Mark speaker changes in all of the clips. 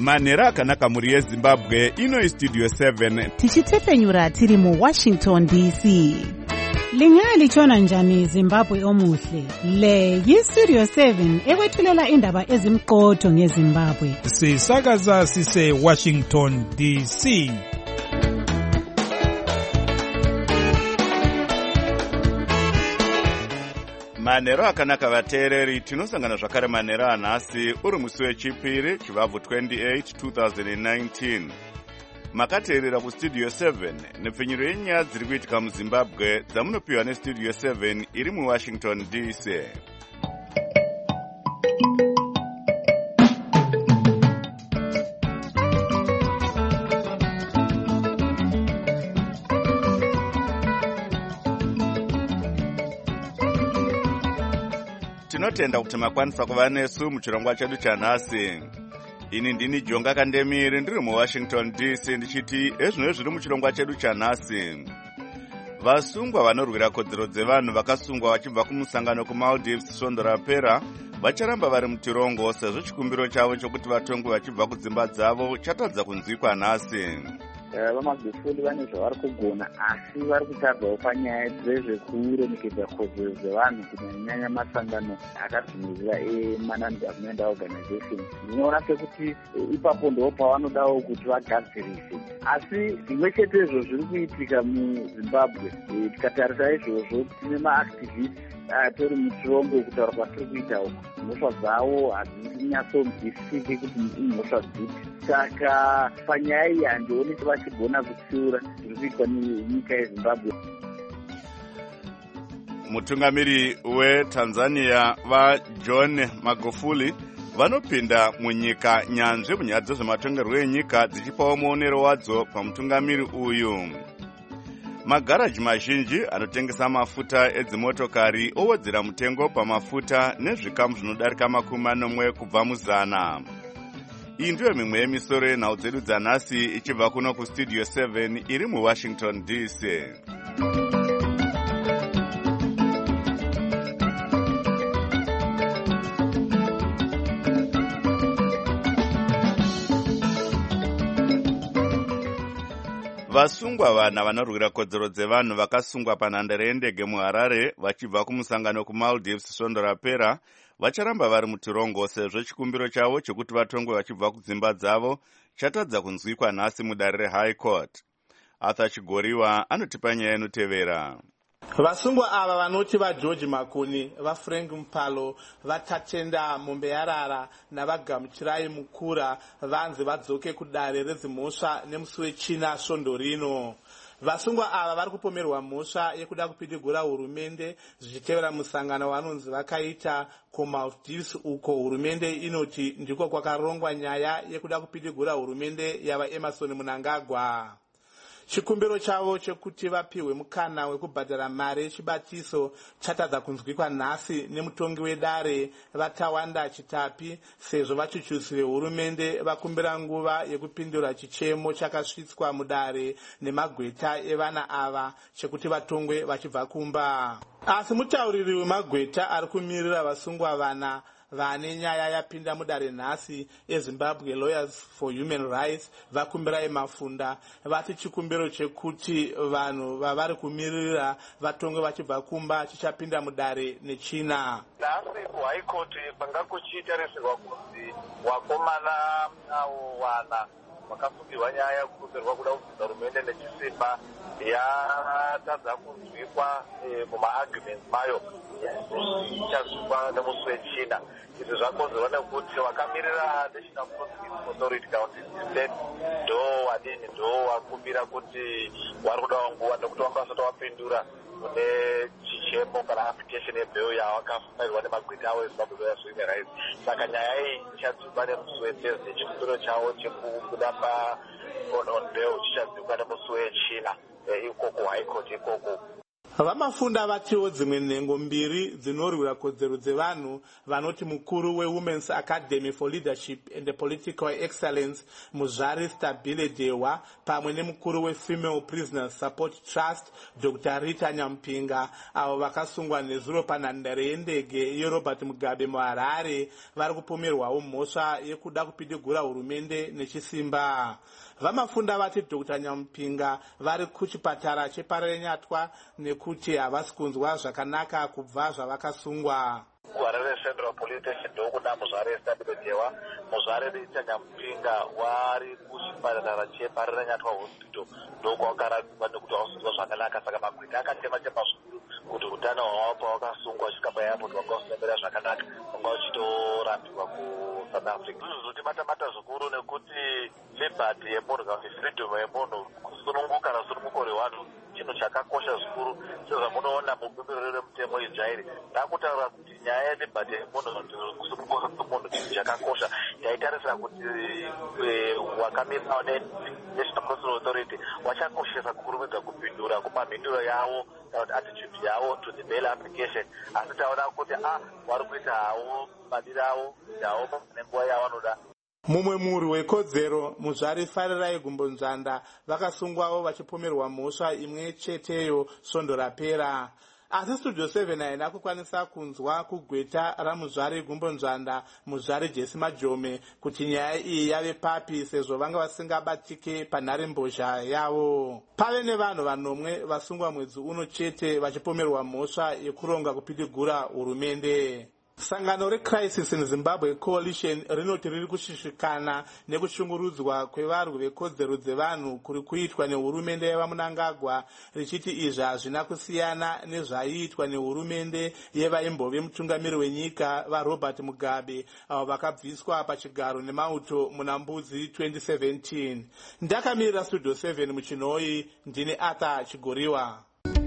Speaker 1: manhero akanaka mhuri yezimbabwe. Ino istudio 7
Speaker 2: tichitefenyura tiri muWashington DC.
Speaker 3: Lingaya lichona njani Zimbabwe omuhle? Le yistudio 7 ekwethulela indaba ezimqotho ngeZimbabwe.
Speaker 4: Sisakaza sise Washington DC.
Speaker 1: manhero akanaka vateereri, tinosangana zvakare manhero anhasi uri musi wechipiri chivabvu 28 2019. makateerera kustudio 7 nepfenyuro yenyaya dziri kuitika muzimbabwe dzamunopiwa nestudio 7 iri muwashington DC. tinotenda kuti makwanisa kuva nesu muchirongwa chedu chanhasi. Ini ndini Jonga Kandemiri ndiri muWashington DC ndichiti ezvino zviri muchirongwa chedu chanhasi. Vasungwa vanorwira kodzero dzevanhu vakasungwa vachibva kumusangano kuMaldives svondo rapera vacharamba vari mutirongo sezvo chikumbiro chavo chokuti vatongwe vachibva kudzimba dzavo chatadza kunzwikwa nhasi.
Speaker 5: Vamagufuli vane zvavari kugona asi vari kutadzawo panyaya dzezvekuremekedza kodzero dzevanhu kunyanya masangano akabvumirira eManagement Organization. Ndinoona sekuti ipapo ndo pavanodawo kuti vagadzirise, asi zvimwe chetezvo zviri kuitika muZimbabwe. Tikatarisa izvozvo tine maactivists tori mutirongo kutaura kwatiri kuita uku, mhosva dzavo hadzinyatsombvisiki kuti imhosva dzipi. Saka panyaya iyi handioni vachigona kupfuura zviri kuitwa nenyika yeZimbabwe.
Speaker 1: Mutungamiri weTanzania vaJohn Magufuli vanopinda munyika nyanzvi munyaya dzezvematongerwo enyika dzichipawo muonero wadzo pamutungamiri uyu. Magaraji mazhinji anotengesa mafuta edzimotokari owedzera mutengo pamafuta nezvikamu zvinodarika 40 kubva muzana. Iyi ndiyo mimwe yemisoro yenhau dzedu dzanhasi ichibva kuno kustudio 7 iri muWashington DC. Vasungwa vana vanorwira kodzero dzevanhu vakasungwa panhandare yendege muHarare vachibva kumusangano kuMaldives svondo rapera vacharamba vari mutirongo sezvo chikumbiro chavo chokuti vatongwe vachibva kudzimba dzavo chatadza kunzwikwa nhasi mudare reHigh Court. Arthur Chigoriwa anotipa nyaya inotevera.
Speaker 6: Vasungwa ava vanoti vaGeorge Makuni, vaFrank Mpalo, vaTatenda Mumbeyarara navagamuchirai Mukura vanzi vadzoke kudare redzimhosva nemusi wechina svondo rino. Vasungwa ava vari kupomerwa mhosva yekuda kupidigura hurumende zvichitevera musangano vanonzi vakaita kuMaldives, uko hurumende inoti ndiko kwakarongwa nyaya yekuda kupidigura hurumende yava Emerson Mnangagwa. Chikumbiro chavo chekuti vapiwe mukana wekubhadhara mari yechibatiso chatadza kunzwikwa nhasi nemutongi wedare vaTawanda Chitapi, sezvo vachuchusi vehurumende vakumbira nguva yekupindura chichemo chakasvitswa mudare nemagweta evana ava chekuti vatongwe vachibva kumba. Asi mutauriri wemagweta ari kumirira vasungwa vana vane nyaya yapinda mudare nhasi eZimbabwe Lawyers for Human Rights vakumbira Mafunda vati chikumbiro chekuti vanhu vavari kumirira vatongwe vachibva kumba chichapinda mudare nechina.
Speaker 7: Nhasi kuHigh Court kwanga kuchitarisirwa kuti wakomana avo vana vakasungirwa nyaya yekukumbirwa kuda kubvisa hurumende nechisimba yatadza kunzwikwa mumaarguments mayo ichazvikwa nemusi wechina. Izvi zvakonzerwa nekuti vakamirira National Prosecuting Authority Council ndo vakumbira kuti vari kudawo nguva nekuti vanga vasati vapindura kune chichemo kana application yebail yavakafairwa nemagweta avo eZimbabwe Lawyers for Human Rights. Saka nyaya iyi ichadzikwa nemusi weThursday, chikumbiro chavo chekubuda on bail chichadzikwa nemusi wechina ikoko High Court ikoko.
Speaker 6: Vamafunda vatiwo dzimwe nhengo mbiri dzinorwira kodzero dzevanhu vanoti mukuru weWomen's Academy for Leadership and Political Excellence Muzvare Stabile Dewa pamwe nemukuru weFemale Prisoners Support Trust Dr. Rita Nyampinga avo vakasungwa nezuro panhandare yendege yeRobert Mugabe muHarare vari kupomerwawo mhosva yekuda kupidigura hurumende nechisimba. Vamafunda vati Dr. Nyampinga vari kuchipatara cheParenyatwa nekuti havasi kunzwa zvakanaka kubva zvavakasungwa.
Speaker 7: Harare Central Police Station ndokuda Muzvare Stabile Dewa, Muzvare Rita Nyampinga wari kuchipatara cheParenyatwa Hospital ndokwakarapiwa nekuti hausingwa zvakanaka. Saka magwita akatema zvikuru kuti utano hwavo pawakasungwa vasvika payairport vakausembera zvakanaka vanga vachitorapiwa kuSouth Africa. Zvizotimatamata zvikuru nekuti liberty yemunhu kana kuti freedom yemunhu, kusununguka nasununguko rwevanhu chinhu chakakosha zvikuru. Sezvamunoona mubembero remutemo idzvairi ndakutaura kuti nyaya yeliberty yemunhu kusununguka kwemunhu chinhu chakakosha. Taitarisira kuti wakamirawo neNational Constitutional Authority vachakoshesa kukurumidza kupindura kumamhinduro yavo kana kuti attitude yavo to the bail application, asi taona kuti vari kuita hawo madiro avo kuti hawo nenguva yavanoda.
Speaker 6: Mumwe murwi wekodzero Muzvare Farirai Gumbonzvanda vakasungwawo vachipomerwa mhosva imwe cheteyo svondo rapera. Asi Studio 7 haina kukwanisa kunzwa kugweta raMuzvare Gumbonzvanda Muzvare Jesse Majome kuti nyaya iyi yave papi sezvo vanga vasingabatike panharembozha yavo. Pave nevanhu vanomwe vasungwa mwedzi uno chete vachipomerwa mhosva yekuronga kupidigura hurumende. Sangano reCrisis in Zimbabwe Coalition rinoti riri kushishikana nekushungurudzwa kwevarwi vekodzero dzevanhu kuri kuitwa nehurumende yevaMnangagwa, richiti izvi hazvina kusiyana nezvaiitwa nehurumende yevaimbove mutungamiri wenyika vaRobert Mugabe avo vakabviswa pachigaro nemauto muna Mbudzi 2017. Ndakamirira Studio 7 muchinhoi, ndini Arthur Chigoriwa.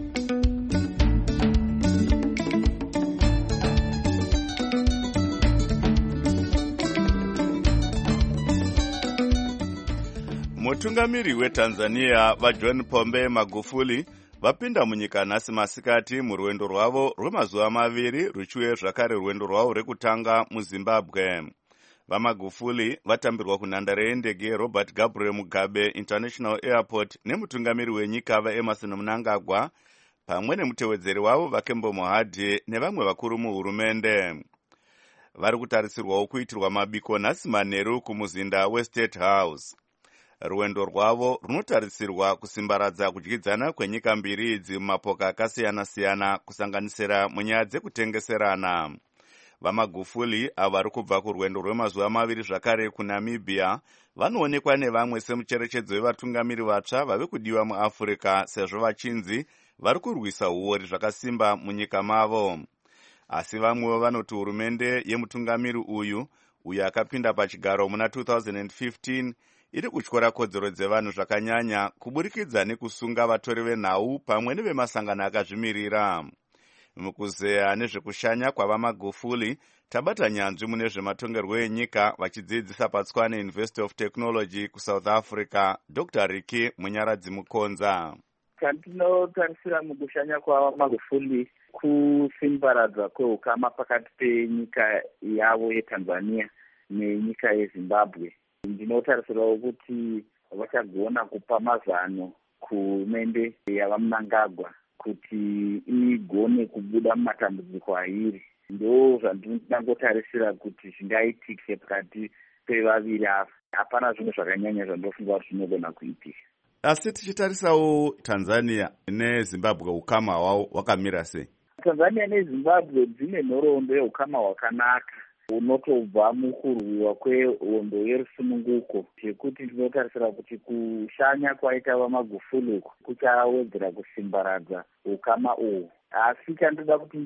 Speaker 1: Mutungamiri weTanzania vaJohn Pombe Magufuli vapinda munyika nhasi masikati murwendo rwavo rwemazuva maviri ruchive zvakare rwendo rwavo rwekutanga muZimbabwe. VaMagufuli vatambirwa kunhandare yendege Robert Gabriel Mugabe International Airport nemutungamiri wenyika vaEmerson Mnangagwa pamwe nemutevedzeri wavo Vakembo Mohadhi nevamwe vakuru muhurumende. Vari kutarisirwawo kuitirwa mabiko nhasi manheru kumuzinda weState House. Rwendo rwavo runotarisirwa kusimbaradza kudyidzana kwenyika mbiri idzi mumapoka akasiyana-siyana kusanganisira munyaya dzekutengeserana. VaMagufuli avo vari kubva kurwendo rwemazuva maviri zvakare kuNamibia vanoonekwa nevamwe semucherechedzo wevatungamiri vatsva vave kudiwa muAfrica sezvo vachinzi vari kurwisa huori zvakasimba munyika mavo. Asi vamwewo vanoti hurumende yemutungamiri uyu akapinda pachigaro muna 2015 iri kutyora kodzero dzevanhu zvakanyanya kuburikidza nekusunga vatori venhau pamwe nevemasangano akazvimirira. Mukuzeya nezvekushanya kwavaMagufuli tabata nyanzvi mune zvematongerwo enyika vachidzidzisa paTswane University of Technology kuSouth Africa Dr. Riki Munyaradzi Mukonza.
Speaker 5: Chandinotarisira mukushanya kwavaMagufuli kusimbaradza kweukama pakati penyika yavo yeTanzania nenyika yeZimbabwe. Ndinotarisirawo kuti vachagona kupa mazano kuhurumende yavaMnangagwa kuti igone kubuda mumatambudziko airi. Ndo zvandinangotarisira kuti zvingaitike pakati pevaviri ava. Hapana zvimwe zvakanyanya zvandofunga kuti zvinogona kuitika.
Speaker 1: Asi tichitarisawo Tanzania neZimbabwe ukama hwavo hwakamira sei?
Speaker 5: Tanzania neZimbabwe dzine nhoroondo yeukama hwakanaka unotobva mukurwiwa kwehondo yerusununguko, zvekuti ndinotarisira kuti kushanya kwaita vaMagufuli kuchawedzera kusimbaradza ukama uhu. Asi chandoda kuti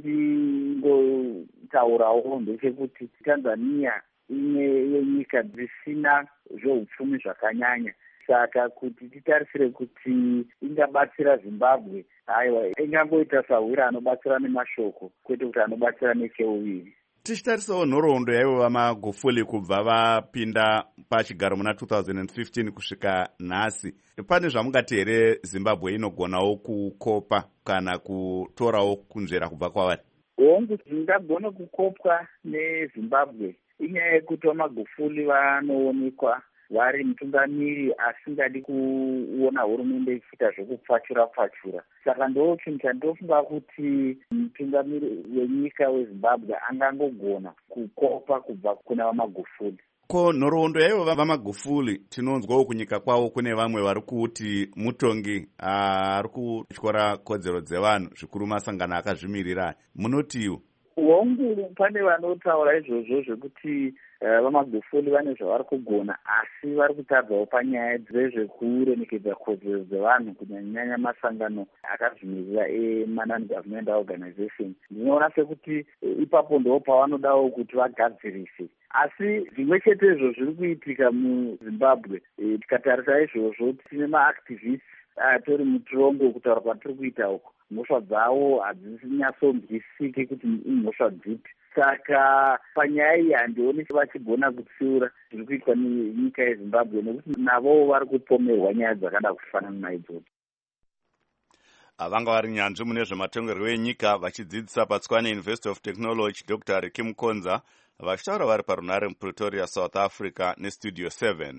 Speaker 5: ndingotaurawo ndechekuti Tanzania imwe yenyika dzisina zveupfumi zvakanyanya, saka kuti titarisire kuti ingabatsira Zimbabwe, haiwa ingangoita sahwira anobatsira nemashoko kwete kuti anobatsira necheuviri.
Speaker 1: tichitarisawo nhoroondo yaivo vaMagufuli kubva vapinda pachigaro muna 2015 kusvika nhasi, pane zvamungati here Zimbabwe inogonawo kukopa kana kutorawo kunzvera kubva kwavari?
Speaker 5: Hongu dzingagona kukopwa neZimbabwe inyaya yekuti vaMagufuli vanoonekwa vari mutungamiri asingadi kuona hurumende ichiita zvekupfachura. Saka ndo chinhu chandofunga kuti mutungamiri wenyika weZimbabwe angangogona kukopa kubva kuna vaMagufuli.
Speaker 1: Ko nhoroondo yaivo vaMagufuli tinonzwawo kunyika kwavo kune vamwe vari kuti mutongi ari kutyora kodzero dzevanhu, zvikuru masangano akazvimirira. Munotiwo?
Speaker 5: Hongu pane vanotaura izvozvo zvekuti vaMagufuli vane zvavari kugona, asi vari kutadzawo panyaya dzezvekuremekedza kodzero dzevanhu, kunyanya masangano akazvimirira eManagement Organization. Ndinoona sekuti ipapo ndo pavanodawo kuti vagadzirise. Asi zvimwe chetezvo zviri kuitika muZimbabwe, tikatarisa izvozvo tine maactivists atori mutorongo kutaura kwatiri kuita uko. Mhosva dzavo hadzisinyatsonzwisiki kuti imhosva dzipi. Saka panyaya iyi handioni vachigona kutsiura zviri kuitwa nenyika yeZimbabwe, nekuti navo vari kupomerwa nyaya dzakada kufanana naidzodzo.
Speaker 1: Vanga vari nyanzvi mune zvematongerwo enyika vachidzidzisa paTswane University of Technology Dr. Ricky Mukonza vachitaura vari parunare muPretoria, South Africa neStudio 7.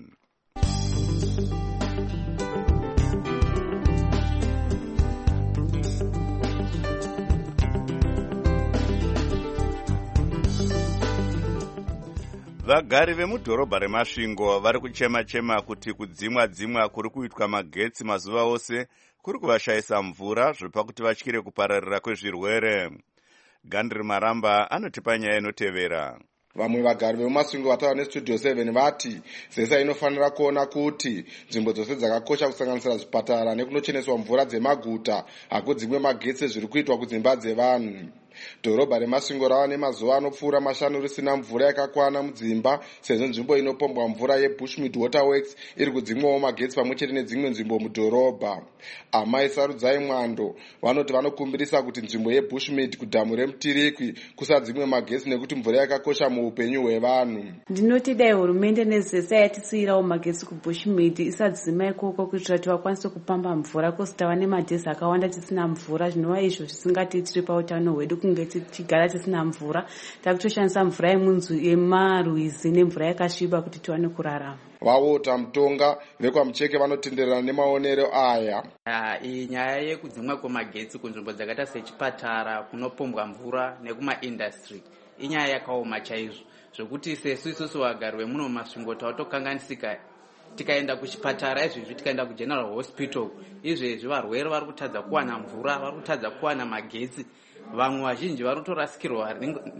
Speaker 1: Vagari vemudhorobha reMasvingo vari kuchema-chema kuti kudzimwa-dzimwa kuri kuitwa magetsi mazuva ose kuri kuvashayisa mvura zvipa kuti vatyire kupararira kwezvirwere. Gandri Maramba anotipa nyaya inotevera.
Speaker 8: Vamwe vagari vemuMasvingo vataura neStudio 7 vati ZESA inofanira kuona kuti nzvimbo dzose dzakakosha kusanganisira zvipatara nekunocheneswa mvura dzemaguta hakudzimwe magetsi zviri kuitwa kudzimba dzevanhu. Dhorobha reMasvingo rava nemazuva anopfuura mashanu risina mvura yakakwana mudzimba, sezvo nzvimbo inopombwa mvura yeBushmead Waterworks iri kudzimwawo magetsi pamwe chete nedzimwe nzvimbo mudhorobha. Amai Sarudzai Mwando vanoti vanokumbirisa kuti nzvimbo yeBushmead kudhamu reMutirikwi kusadzimwe magetsi nekuti mvura yakakosha muupenyu hwevanhu.
Speaker 9: Ndinoti dai hurumende neZESA yatitsirawo magetsi kuBushmead isadzima ikoko kuitira kuti vakwanise kupamba mvura, kosi tava nemadhezi akawanda tisina mvura, zvinova izvo zvisingatiitiri pautano hwedu kunge tichigara tisina mvura. Takutoshandisa mvura yemarwizi nemvura yakasviba kuti tiwane kurarama.
Speaker 8: Vawota Mutonga vekwaMucheke vanotenderana nemaonero aya.
Speaker 10: Iyi nyaya yekudzimwa kwemagetsi kunzvimbo dzakaita sechipatara, kunopombwa mvura nekumaindustry inyaya yakaoma chaizvo, zvokuti sesu isusu vagari vemuno muMasvingo tatokanganisika. Tikaenda kuchipatara izvezvi, tikaenda kuGeneral Hospital izvezvi, varwere vari kutadza kuwana mvura, vari kutadza kuwana magetsi. Vamwe vazhinji vari kutorasikirwa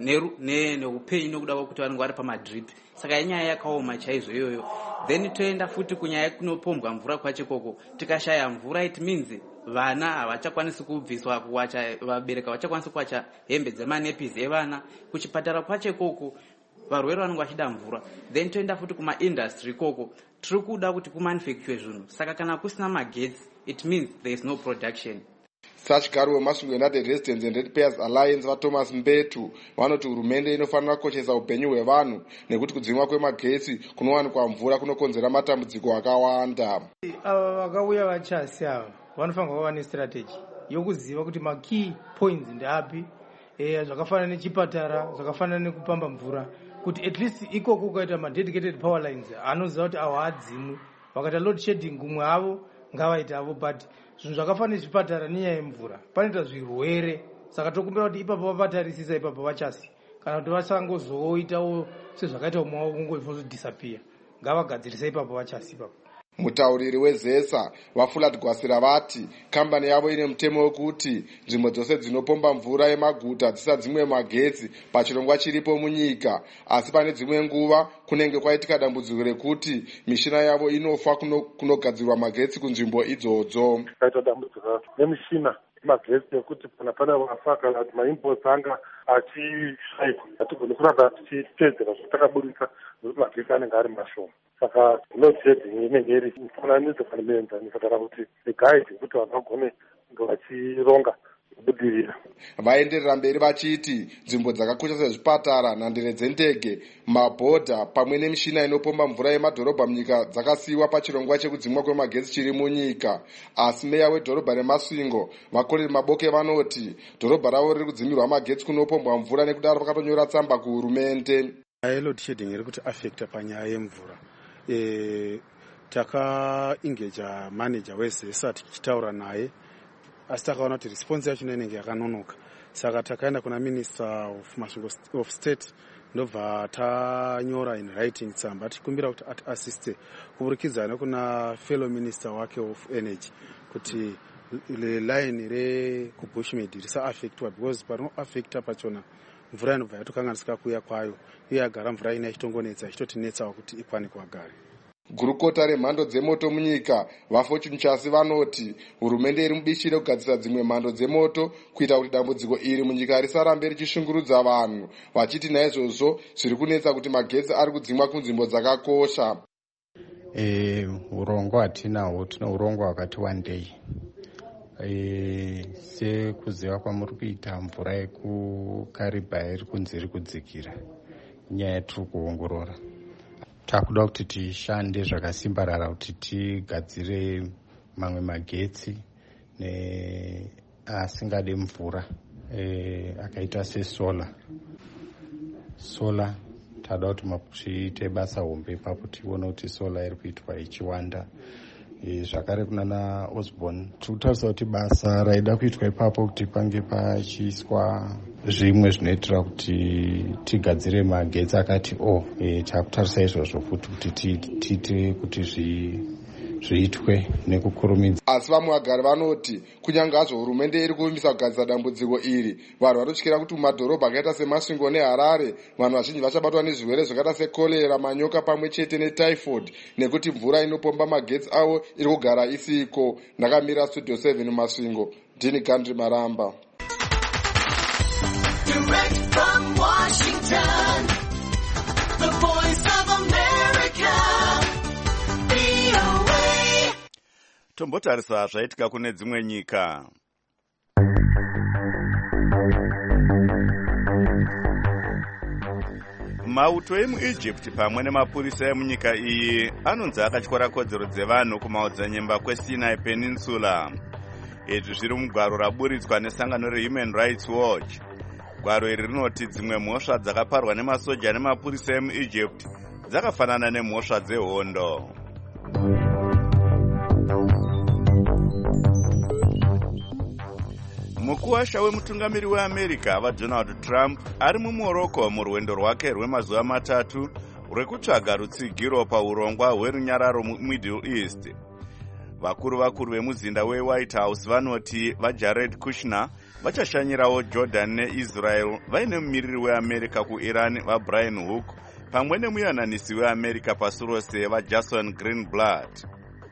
Speaker 10: neupenyu nekuda kwekuti vanenge vari pamadrip. Saka inyaya yakaoma chaizvo iyoyo. Then toenda futi kunyaya kunopombwa mvura kwacho ikoko. Tikashaya mvura, it means vana havachakwanisi kubviswa kuwacha, vabereki havachakwanisi kuwacha hembe dzemanepisi evana. Kuchipatara kwacho ikoko varwere vanenge vachida mvura. Then toenda futi kumaindustry ikoko. Tiri kuda kuti kumanufacture zvinhu. Saka kana kusina magetsi, it means there is no production.
Speaker 8: Sachigaro weMasvingo United Residents and Ratepayers Alliance vaThomas Mbetu vanoti hurumende inofanira kukoshesa upenyu hwevanhu nekuti kudzimwa kwemagetsi kunowanikwa mvura kunokonzera matambudziko akawanda.
Speaker 11: Ava vakauya vachasi ava vanofanirwa kuva nestrategy yokuziva kuti makey points ndeapi, zvakafanana nechipatara, zvakafanana nekupamba mvura, kuti at least ikoko ukaita madedicated power lines anoziva kuti awo hadzimwi, vakaita load shedding kumwe avo ngavaita avo, but zvinhu zvakafanana nezvipatara nenyaya yemvura panoita zvirwere. Saka tokumbira kuti ipapo vapatarisisa ipapo vachasi, kana kuti vasangozoitawo sezvakaita umwe wavo kungozodisappear, ngavagadzirise ipapo vachasi ipapo.
Speaker 8: Mutauriri weZESA vaFulat Gwasira vati kambani yavo ine mutemo wekuti nzvimbo dzose dzinopomba mvura yemaguta dzisadzimwe magetsi pachirongwa chiripo munyika, asi pane dzimwe nguva kunenge kwaitika dambudziko rekuti mishina yavo inofa kunogadzirwa magetsi kunzvimbo idzodzo.
Speaker 12: Kaita dambudziko nemishina magetsi nekuti pana vafa kana kuti maimports anga achishaikwa, hatigoni kuramba tichitedzera zvatakaburisa nekuti magetsi anenge ari mashoma. Saka loadshedding inenge iri mufananidzo kana muenzaniso kana kuti guide kuti vanhu vagone kunge vachironga kubudirira.
Speaker 8: Vaenderera mberi vachiti nzvimbo dzakakosha sezvipatara, nhandare dzendege, mabhodha pamwe nemishina inopomba mvura yemadhorobha munyika dzakasiyiwa pachirongwa chekudzimwa kwemagetsi chiri munyika. Asi meya wedhorobha reMasvingo Vakoreri Maboke vanoti dhorobha ravo riri kudzimirwa magetsi kunopombwa mvura, nekudaro vakatonyora tsamba kuhurumende.
Speaker 13: Load shedding iri kuti affecta panyaya yemvura. Takaengeja manager weZESA tichitaura naye, asi takaona kuti response yacho inenge yakanonoka. Saka takaenda kuna Minister of Masvingo of State, ndobva tanyora in writing tsamba tichikumbira kuti atiasiste kuburikidza nekuna fellow minister wake of energy kuti line rekubushmead risaaffectwa, because parinoaffecta pachona mvura inobva yatokanganisika kuya kwayo, iye agara mvura ina ichitongonetsa ichitotinetsawo kuti ikwane kwagare.
Speaker 8: Gurukota remhando dzemoto munyika vaFortune Chasi vanoti hurumende iri mubishi rekugadzira dzimwe mhando dzemoto kuita kuti dambudziko iri munyika risarambe richishungurudza vanhu, vachiti naizvozvo zviri kunetsa kuti magetsi ari kudzimwa kunzvimbo dzakakosha.
Speaker 14: Urongwa hatinahwo, tine urongwa hwakati wandei. Sekuziva kwamuri kuita mvura yekuKariba iri kunzi iri kudzikira, nyaya yatiri kuongorora. Takuda kuti tishande zvakasimbarara kuti tigadzire mamwe magetsi asingade mvura, akaita sesola. Sola tada kuti tiite basa hombe ipapo tione kuti sola iri kuitwa ichiwanda. Zvakare kunana Osborne tikutarisira kuti basa raida kuitwa ipapo kuti pange pachiiswa zvimwe zvinoitira kuti tigadzire magetsi akati takutarisa izvozvo futi kuti tiite kuti zviitwe nekukurumidza.
Speaker 8: Asi vamwe vagari vanoti kunyange hazvo hurumende iri kuvimbisa kugadzira dambudziko iri, vanhu vanotyira kuti mumadhorobha akaita seMasvingo neHarare vanhu vazhinji vachabatwa nezvirwere zvakaita sekorera, manyoka pamwe chete netyphoid, nekuti mvura inopomba magetsi avo iri kugara isiko. Ndakamira Studio 7 muMasvingo, Dini Gandhi Maramba.
Speaker 15: Direct from Washington, the voice of America, VOA.
Speaker 1: Tombotarisa zvaitika kune dzimwe nyika. Mauto emuEgypt pamwe nemapurisa emunyika iyi anonzi akatyora kodzero dzevanhu kumaodzanyemba kweSinai Peninsula. Izvi zviri mugwaro raburitswa nesangano reHuman Rights Watch. Gwaro iri rinoti dzimwe mhosva dzakaparwa nemasoja nemapurisa emuEgypt dzakafanana nemhosva dzehondo. Mukuwasha wemutungamiri weAmerica vaDonald Trump ari muMorocco murwendo rwake rwemazuva matatu rwekutsvaga rutsigiro paurongwa hwerunyararo muMiddle East. Vakuru vemuzinda weWhite House vanoti vaJared Kushner vachashanyirawo Jordan neIsrael vaine mumiriri weAmerica kuIran vaBrian Hook pamwe nemuyananisi weAmerica pasi rose vaJason Greenblatt.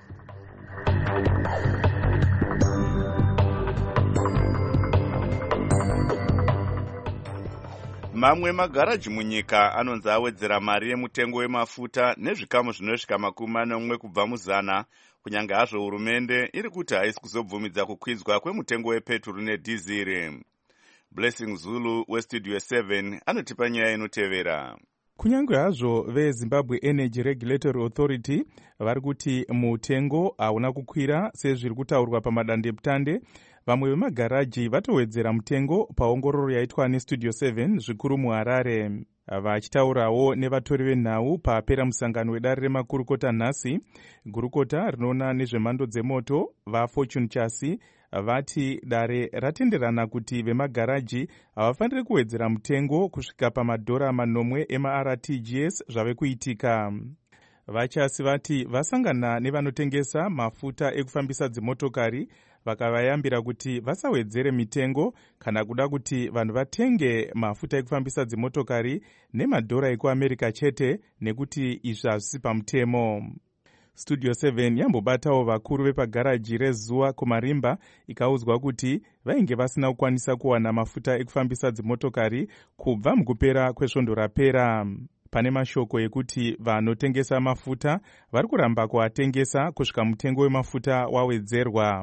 Speaker 1: Mamwe magaraji munyika anonzi awedzera mari yemutengo wemafuta nezvikamu zvinosvika 40 kubva muzana, kunyange hazvo hurumende iri kuti haisi kuzobvumidza kukwidzwa kwemutengo wepeturu nedhiziri. Blessing Zulu weStudio 7 anotipa nyaya inotevera.
Speaker 4: Kunyange hazvo veZimbabwe Energy Regulatory Authority vari kuti mutengo hauna kukwira sezviri kutaurwa pamadandemutande, vamwe vemagaraji vatowedzera mutengo paongororo yaitwa neStudio 7 zvikuru muHarare. Vachitaurawo nevatori venhau papera musangano wedare remakurukota nhasi, gurukota rinoona nezvemhando dzemoto vaFortune Chasi vati dare ratenderana kuti vemagaraji havafaniri kuwedzera mutengo kusvika pamadhora manomwe emaRTGS zvave kuitika. Vachasi vati vasangana nevanotengesa mafuta ekufambisa dzimotokari vakavayambira kuti vasawedzere mitengo kana kuda kuti vanhu vatenge mafuta ekufambisa dzimotokari nemadhora ekuAmerica chete, nekuti izvi hazvisi pamutemo. Studio 7 yambobatawo vakuru vepagaraji reZuwa kuMarimba ikaudzwa kuti vainge vasina kukwanisa kuwana mafuta ekufambisa dzimotokari kubva mukupera kwesvondo rapera. Pane mashoko ekuti vanotengesa mafuta vari kuramba kuatengesa kusvika mutengo wemafuta wawedzerwa.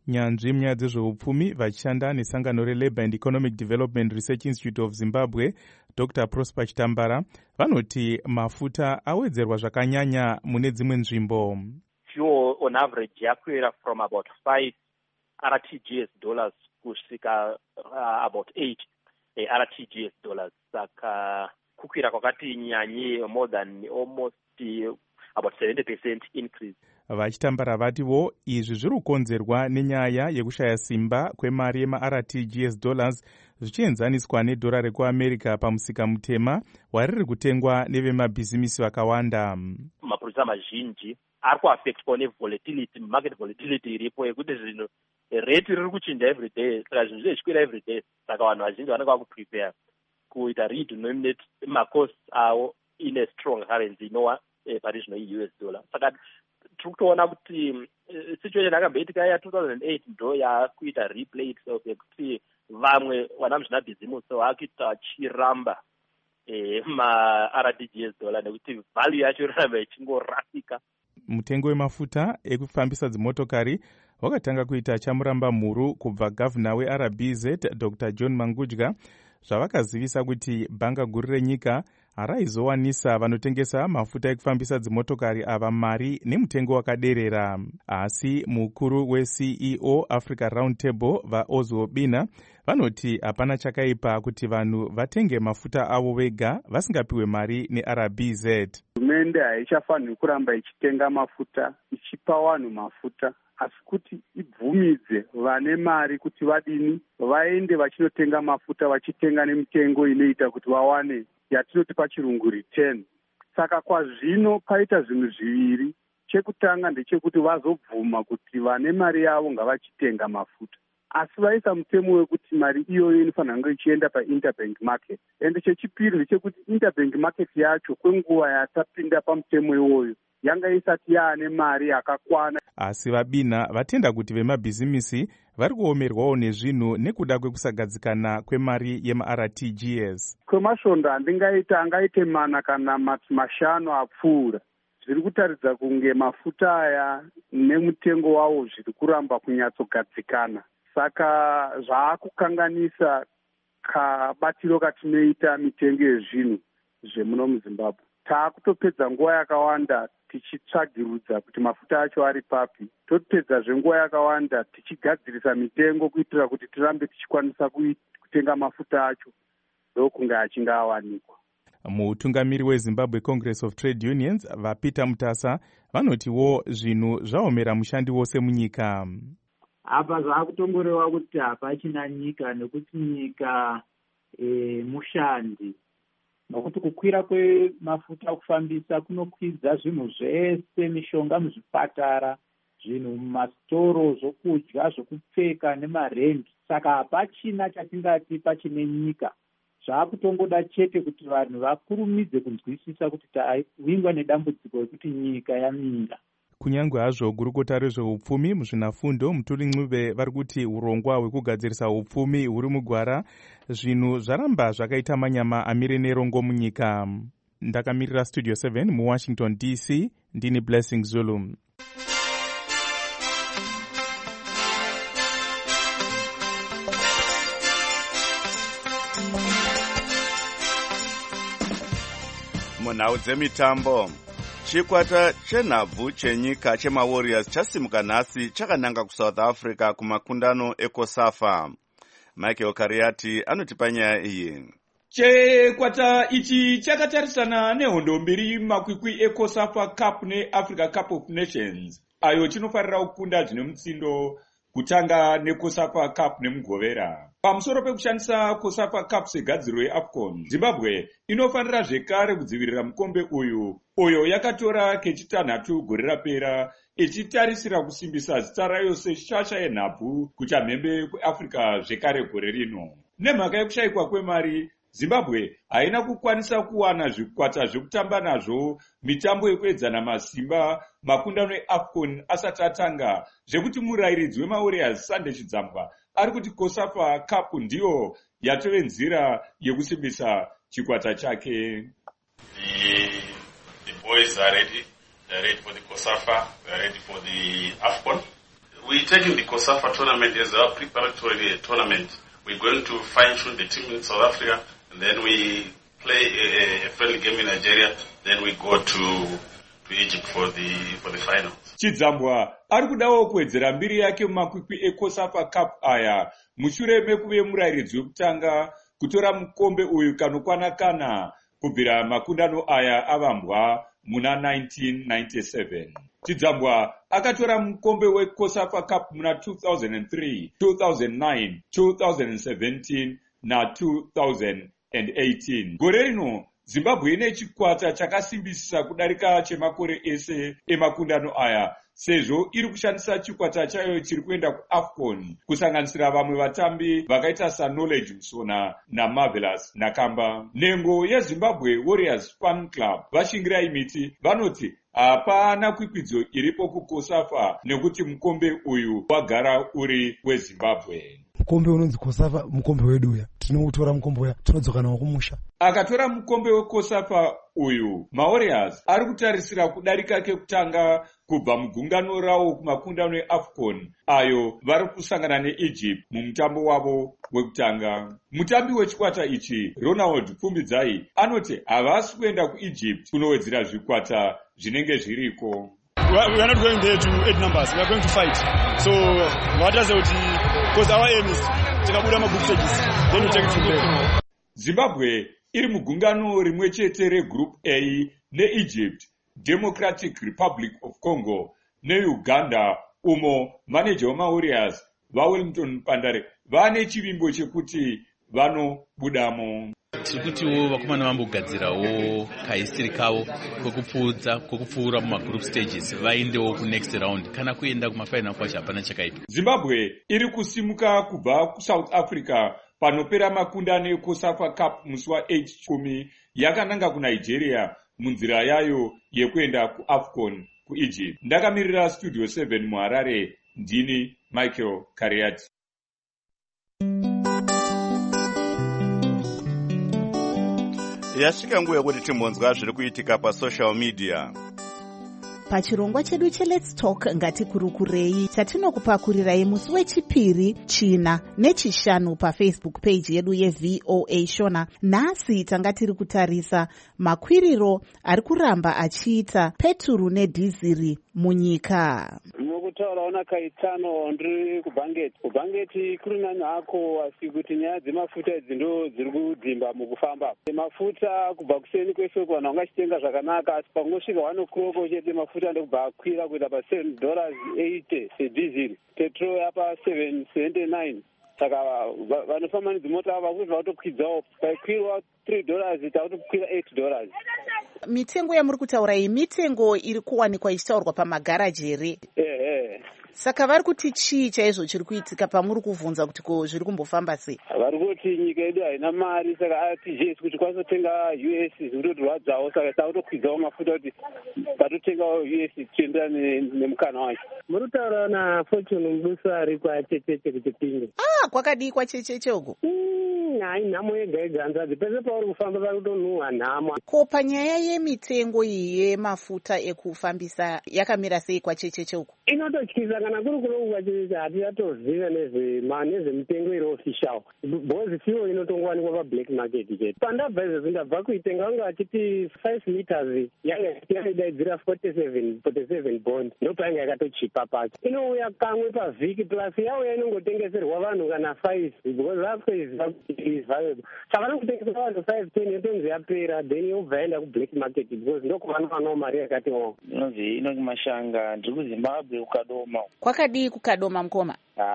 Speaker 4: Nyanzvi munyaya dzezveupfumi vachishanda nesangano reLabour and Economic Development Research Institute of Zimbabwe, Dr. Prosper Chitambara, vanoti mafuta awedzerwa zvakanyanya mune dzimwe nzvimbo.
Speaker 16: Fuel on average yakwira from about 5 RTGS dollars kusvika about 8 RTGS dollars. Saka kukwira kwakati nyanye more than almost about 70% increase.
Speaker 4: Vachitambara vatiwo izvi zviri kukonzerwa nenyaya yekushaya simba kwemari yema-RTGS dollars zvichienzaniswa nedhora rekuamerica pamusika mutema wariri kutengwa nevemabhizimisi vakawanda.
Speaker 16: Mapurisa mazhinji ari kuaffectwa nevolatility, market volatility iripo yekuti zvinhu rate riri kuchinja every day, saka zvinhu zvichikwira every day, saka vanhu vazhinji vanenge vakuprepare kuita redenominate macosts avo in a strong currency inova pari zvino i-US dollar. Saka tiri kutoona kuti situation yakamboitika ya 2008 ndo yakuita replay itself yekuti vamwe vanamuzvinabhizimusi vakuita vachiramba ma-RTGS dollar nekuti value yacho iraramba ichingorasika.
Speaker 4: Mutengo wemafuta ekufambisa dzimotokari wakatanga kuita chamuramba mhuru kubva gavhuna weRBZ Dr. John Mangudya zvavakazivisa kuti bhanga guru renyika haraizowanisa vanotengesa mafuta ekufambisa dzimotokari ava mari nemutengo wakaderera. Asi mukuru weCEO Africa Roundtable vaOzwo Bina vanoti hapana chakaipa kuti vanhu vatenge mafuta avo vega vasingapiwe mari neRBZ.
Speaker 17: Hurumende haichafaniri kuramba ichitenga mafuta ichipa vanhu mafuta, asi kuti ibvumidze vane mari kuti vadini vaende vachinotenga mafuta vachitenga nemitengo inoita kuti vawane yatinoti pachirungu return. Saka kwazvino paita zvinhu zviviri. Chekutanga ndechekuti vazobvuma kuti vane mari yavo ngavachitenga mafuta, asi vaisa mutemo wekuti mari iyoyo inofanira kunge ichienda painterbank market. Ende chechipiri ndechekuti interbank market yacho kwenguva yatapinda pamutemo iwoyo yanga isati yaane mari yakakwana.
Speaker 4: Asi vaBina vatenda kuti vemabhizimisi vari kuomerwawo nezvinhu nekuda kwekusagadzikana kwemari yema-RTGS.
Speaker 17: Kwemasvondo andingaita angaite mana kana mashanu apfuura. Zviri kutaridza kunge mafuta aya nemutengo wawo zviri kuramba kunyatsogadzikana. Saka zvaakukanganisa kabatiro katinoita mitengo yezvinhu zvemuno muZimbabwe. Taakutopedza nguva yakawanda tichitsvagirudza kuti mafuta acho ari papi. Totopedzazve nguva yakawanda tichigadzirisa mitengo kuitira kuti tirambe tichikwanisa kutenga mafuta acho ndokunge achinge awanikwa.
Speaker 4: Mutungamiri weZimbabwe Congress of Trade Unions vaPeter Mutasa vanotiwo zvinhu zvaomera mushandi wose munyika.
Speaker 18: Apa zvaakutongorewa kuti hapachina nyika nekuti nyika mushandi. Nokuti kukwira kwemafuta kufambisa kunokwidza zvinhu zvese, mishonga muzvipatara, zvinhu mumasitoro, zvokudya, zvokupfeka nemarendi. Saka hapachina chatingati pachine nyika. Zvaakutongoda chete kuti vanhu vakurumidze kunzwisisa kuti tavingwa nedambudziko rekuti nyika yamira.
Speaker 4: Kunyangwe hazvo gurukota rezveupfumi muzvinafundo Mutuli Ncube vari kuti urongwa hwekugadzirisa upfumi huri mugwara, zvinhu zvaramba zvakaita manyama amire nerongo munyika. Ndakamirira Studio 7 muWashington DC, ndini Blessing Zulu.
Speaker 1: Munhau dzemitambo, chikwata chenhabvu chenyika chemaWarriors chasimuka nhasi chakananga kuSouth Africa kumakundano eCOSAFA. Michael Kariati anotipa nyaya iyi.
Speaker 19: Chikwata ichi chakatarisana nehondo mbiri makwikwi eCOSAFA Cup neAfrica Cup of Nations, ayo chinofarira kukunda zvine mutsindo kutanga neCOSAFA Cup nemugovera. Pamusoro pekushandisa COSAFA Cup segadziro yeAFCON, Zimbabwe inofanira zvekare kudzivirira mukombe uyo yakatora kechitanhatu gore rapera, ichitarisira kusimbisa zita rayo seshasha yenhabvu kuchamhembe kweAfrica zvekare gore rino. Nemhaka yekushayikwa kwemari, Zimbabwe haina kukwanisa kuwana zvikwata zvekutamba nazvo mitambo yekuedzana masimba makundano eAFCON asati atanga, zvekuti murayiridzi wemaWarriors Sande Chidzambwa ari kuti COSAFA Cup ndiyo yatove nzira yekusimbisa chikwata chake.
Speaker 20: The boys are ready. They're ready for the COSAFA. They're ready for the AFCON. We're taking the COSAFA tournament as our preparatory tournament. We're going to fine-tune the team in South Africa, and then we play a friendly game in Nigeria, then we go to Egypt for the finals.
Speaker 19: Chidzambwa ari kudawo kuwedzera mbiri yake mumakwikwi eCOSAFA Cup aya mushure mekuve murairidzi wekutanga kutora mukombe uyu kanokwana kubvira makundano aya avambwa muna 1997. Chidzambwa akatora mukombe weCOSAFA Cup muna 2003, 2009, 2017 na 2018. Gore rino Zimbabwe ine chikwata chakasimbisisa kudarika chemakore ese emakundano aya, sezvo iri kushandisa chikwata chayo chiri kuenda kuAFCON kusanganisira vamwe vatambi vakaita saKnowledge Musona naMarvelous Nakamba. Nhengo yeZimbabwe Warriors Fan Club vashingirai miti vanoti hapana kwikwidzo iripo kuCOSAFA nekuti mukombe uyu wagara uri weZimbabwe.
Speaker 21: Mukombe unonzi COSAFA mukombe wedu uya, tinoutora mukombe uya tinodzoka nawo kumusha.
Speaker 19: Akatora mukombe weCOSAFA uyu, maWarriors ari kutarisira kudarika kekutanga kubva mugungano rawo kumakundano eAFCON ayo vari kusangana neEgypt mumutambo wavo wekutanga. Mutambi wechikwata ichi Ronald Pfumbidzai anoti havasi kuenda kuEgypt kunowedzera zvikwata zvinenge zviriko.
Speaker 22: We are not going there to add numbers. We are going to fight. So what does it? Because our aim is to take a group stages. Then we take it from there.
Speaker 19: Zimbabwe iri mugungano rimwe chete reGroup A neEgypt, Democratic Republic of Congo neUganda, umo manager wemaWarriors vaWellington Pandare vane chivimbo chekuti vanobudamo.
Speaker 23: Tiri kutiwo vakomana vambogadzirawo kaisiri kavo kwekupfuura mumagroup stages vaendewo kunext round kana kuenda kumafinal kwacho hapana chakaipa.
Speaker 19: Zimbabwe iri kusimuka kubva kuSouth Africa panopera makundano eCOSAFA Cup musi wa10 yakananga kuNigeria munzira yayo yekuenda kuAFCON kuEgypt. Ndakamirira Studio 7 muHarare, ndini Michael Kariati.
Speaker 1: Yasvika nguva yekuti timbonzwa zviri kuitika pasocial media.
Speaker 2: Pachirongwa chedu cheLet's Talk ngatikurukurei chatinokupakurirai musi wechipiri, china nechishanu paFacebook page yedu yeVOA Shona. Nhasi tanga tiri kutarisa makwiriro ari kuramba achiita peturu nedhiziri munyika.
Speaker 17: Mukutaura na Kaitano ndiri kubhangeti kuri nanhako asi kuti nyaya dzemafuta dzindo dziri kudzimba mukufamba. Mafuta kubva kuseni kwese vanhu vangachitenga zvakanaka asi pangosvika 1 o'clock chete mafuta ndokubva akwira kuenda $7.80 sedhiziri, petrol yapa $7.79. Saka vanofamba nedzimota vakuti vatokwidzawo paikwirwa $3 takutokwira $8.
Speaker 2: Mitengo yamuri kutaura iyi mitengo iri kuwanikwa ichitaurwa pamagaraji here? Saka vari kuti chii chaizvo chiri kuitika pamuri kuvhunza kuti ko zviri kumbofamba sei?
Speaker 17: Vari kuti nyika yedu haina mari, saka atijesi kuti kwanotenga US zvinotorwadzawo, saka takutokwidzawo mafuta kuti patotengawo US tichienderana nemukana wacho.
Speaker 24: Muri kutaura naFortune Mubusa ari kwachecheche kuti pinge.
Speaker 2: Kwakadii kwachecheche uko?
Speaker 24: Hai, nhamo yega yega hanzvadzi pese pauri kufamba vari kutonhuhwa nhamo.
Speaker 2: Ko panyaya yemitengo iyi yemafuta ekufambisa yakamira sei kwachecheche uko?
Speaker 24: Inototyisa kana kuri kunokuva checheche hatiyatoziva nezvemitengo iri official, because fuel inotongowanikwa pablack market chete. Pandabva izvozvo ndabva kuitenga vanga vachiti 5 liters yanga yaidaidzira 47 bond, ndopainga yakatochipa pacho. Inouya kamwe pavhiki plus yauya inongotengeserwa vanhu kana 5 because vakutoiziva kuti is valuable. Saka vanokutengesera vanhu 5-10 yotonzi yapera, then yobva yaenda kublack market because ndokuvanovanawo mari yakati wo.
Speaker 5: Inonzi inokumashanga ndiri kuZimbabwe kukadoma.
Speaker 2: Kwakadii kukadoma mukoma?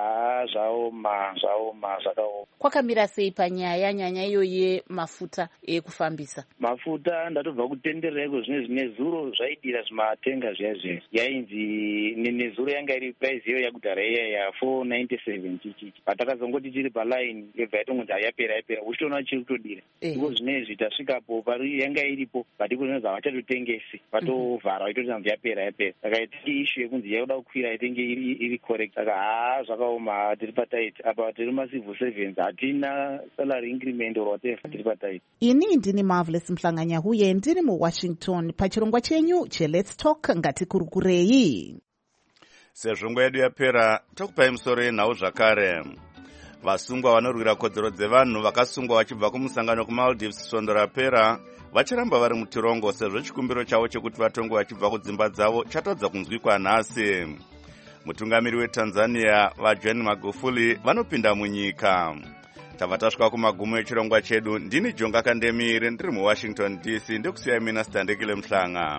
Speaker 5: Zvaoma zvakaoma.
Speaker 2: Kwakamira sei panyaya iyoyo yemafuta ekufambisa?
Speaker 5: Mafuta ndatobva kutendereko zvine zuro zvaidira zvimatenga zviya yainzi nezuro yanga iri price iyo yakudhara iya ya497 chichichi, patakazongoti tiri paline yobva yatongonzi yapera uchitoona chiri kutodira. Iko zvinezvi tasvikapo pari yanga iripo but iko zvinonzi havatotengesi, vatovhara vaitotanzi yapera. Saka itinge issue yekunzi yakuda kukwira itinge iri correct. Saka zvakaoma, tiri patight apa, tiri macivil servants, hatina salary increment or whatever, tiri patight.
Speaker 2: Ini ndini Marvelous Mhlanganyahuye ndiri muWashington pachirongwa chenyu cheLet's Talk ngatikurukurei.
Speaker 1: Sezvo nguva yedu yapera, tokupai musoro yenhau zvakare. Vasungwa vanorwira kodzero dzevanhu vakasungwa vachibva kumusangano kuMaldives svondo rapera vacharamba vari mutirongo sezvo chikumbiro chavo chekuti vatongwe vachibva kudzimba dzavo chatadza kunzwikwa nhasi. Mutungamiri weTanzania vaJohn Magufuli vanopinda munyika. Tava tasvika kumagumo echirongwa chedu. Ndini Jonga Kandemire ndiri muWashington DC ndokusiyai mina Standekile Mhlanga.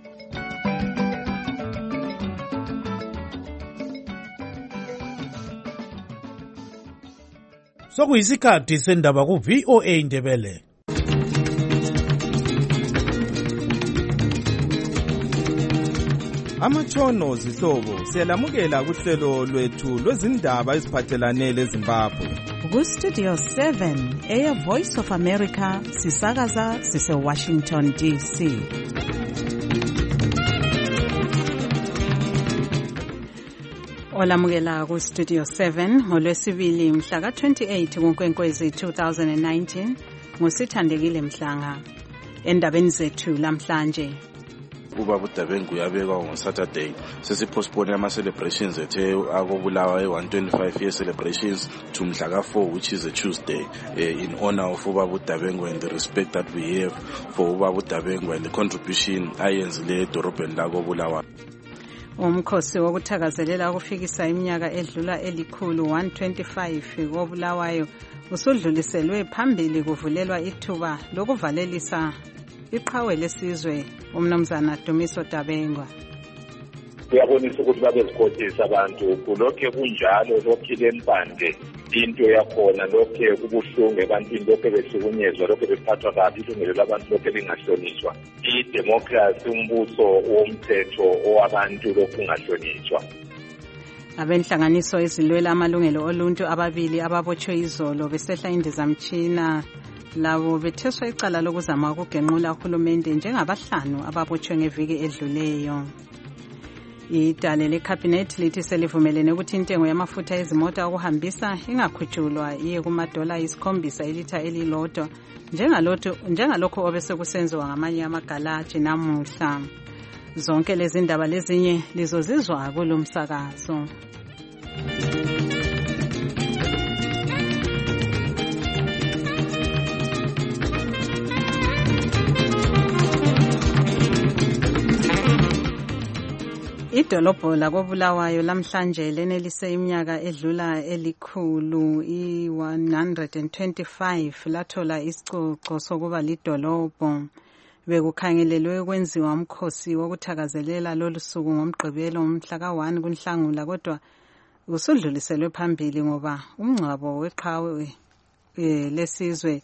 Speaker 3: Sokuyisikhathi sendaba ku-VOA Indebele.
Speaker 4: Amatshono zihlobo siyalamukela kuhlelo lwethu lwezindaba eziphathelane leZimbabwe.
Speaker 6: Ku-Studio 7 Air Voice of America sisakaza sise-Washington DC. Olamukela ku-Studio 7 ngolwesibili mhla ka-28 kuNkwenkwezi 2019 ngusithandekile Mhlanga. Endabeni zethu lamhlanje.
Speaker 7: Ubaba uDabengu uyabekwa ngoSaturday sesipostpone ama-celebrations ethe akobulawa 125 year celebrations to mhla ka-4 which is a Tuesday in honor of Ubaba uDabengu and the respect that we have for Ubaba uDabengu and the contribution ayenzile edorobheni lakobulawa.
Speaker 6: Umkhosi wokuthakazelela ukufikisa iminyaka edlula elikhulu 125 kobulawayo usudluliselwe phambili kuvulelwa ithuba lokuvalelisa iqhawe lesizwe umnumzana Dumiso Dabengwa.
Speaker 9: Kuyabonisa ukuthi babezikhothisa abantu kulokho kunjalo lokho lempande into yakhona lokho kubuhlungu ebantwini lokho besikunyezwa lokho bephathwa kabi ilungelo labantu lokho lingahlonishwa idemocracy umbuso womthetho owabantu lokho ungahlonishwa.
Speaker 6: Abenhlanganiso ezilwela amalungelo oluntu ababili ababotshwe izolo besehla indizamtshina labo betheswa icala lokuzama ukugenqula uhulumende njengabahlanu ababotshwe ngeviki edluleyo. Idale lekhabhinethi lithi selivumelene ukuthi intengo yamafutha ezimota okuhambisa ingakhutshulwa iye kumadola $7 ilitha elilodwa njengalokho obesekusenziwa ngamanye amagalaji namuhla. Zonke lezi ndaba lezinye lizozizwa kulomsakazo. Idolobho lakobulawayo lamhlanje lenelise iminyaka edlula elikhulu i-125 lathola isicoco sokuba lidolobho. Bekukhangelelwe ukwenziwa umkhosi wokuthakazelela lolu suku ngomgqibelo mhla ka-1 kuNhlangula kodwa usudluliselwe phambili ngoba umngcwabo weqhawe lesizwe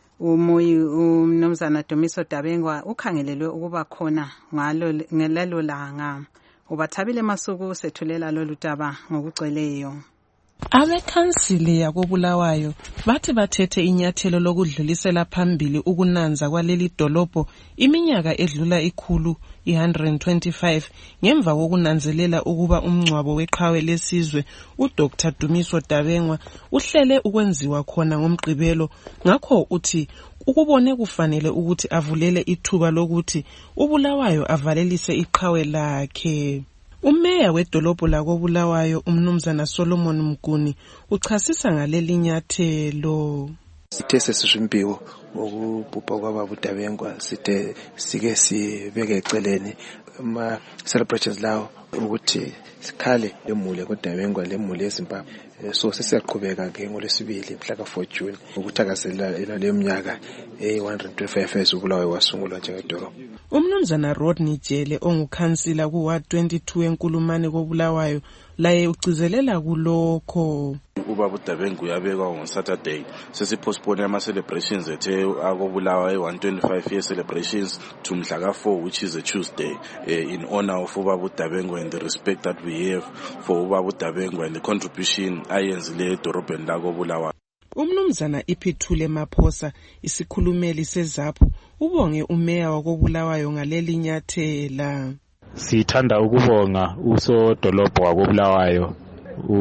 Speaker 6: umnumzana Dumiso Dabengwa ukhangelelwe ukuba khona ngalelo langa. Ubathabile Masuku sethulela lolu daba ngokugcweleyo.
Speaker 25: Abekhansili yakobulawayo bathi bathethe inyathelo lokudlulisela phambili ukunanza kwaleli dolobho iminyaka edlula ikhulu i-125 ngemva kokunanzelela ukuba umngcwabo weqhawe lesizwe uDr Dumiso Dabengwa uhlele ukwenziwa khona ngomgqibelo. Ngakho uthi ukubone kufanele ukuthi avulele ithuba lokuthi ubulawayo avalelise iqhawe lakhe. Umeya wedolobho lakobulawayo umnumzana Solomon Mguni uchasisa ngaleli nyathelo.
Speaker 26: Sithe sesishimpiwo ukubhubha kwababa uDabengwa sithe sike sibeke eceleni ama celebrations lawo ukuthi sikhale lemule koDabengwa lemule eZimbabwe. So sesiyaqhubeka ke ngolwesibili mhla ka-4 June ukuthakazelela le minyaka 125 ezubulawayo wasungulwa njengedolobho.
Speaker 25: Umnumzana Rodney Jele ongukhansila ku-Ward 22 eNkulumane kobulawayo laye ugcizelela kulokho.
Speaker 7: Ubaba uDabengu uyabekwa ngoSaturday sesipostpone ama-celebrations ethe akobulawa 125 year celebrations to mhla ka-4 which is a Tuesday in honor of Ubaba uDabengu and the respect that we have for Ubaba uDabengu and the contribution ayenzile edorobheni lakobulawa.
Speaker 25: Umnumzana Iphithule Maphosa isikhulumeli seZAPHU ubonge umeya wakobulawayo ngaleli nyathela.
Speaker 27: Sithanda ukubonga usodolobho wakobulawayo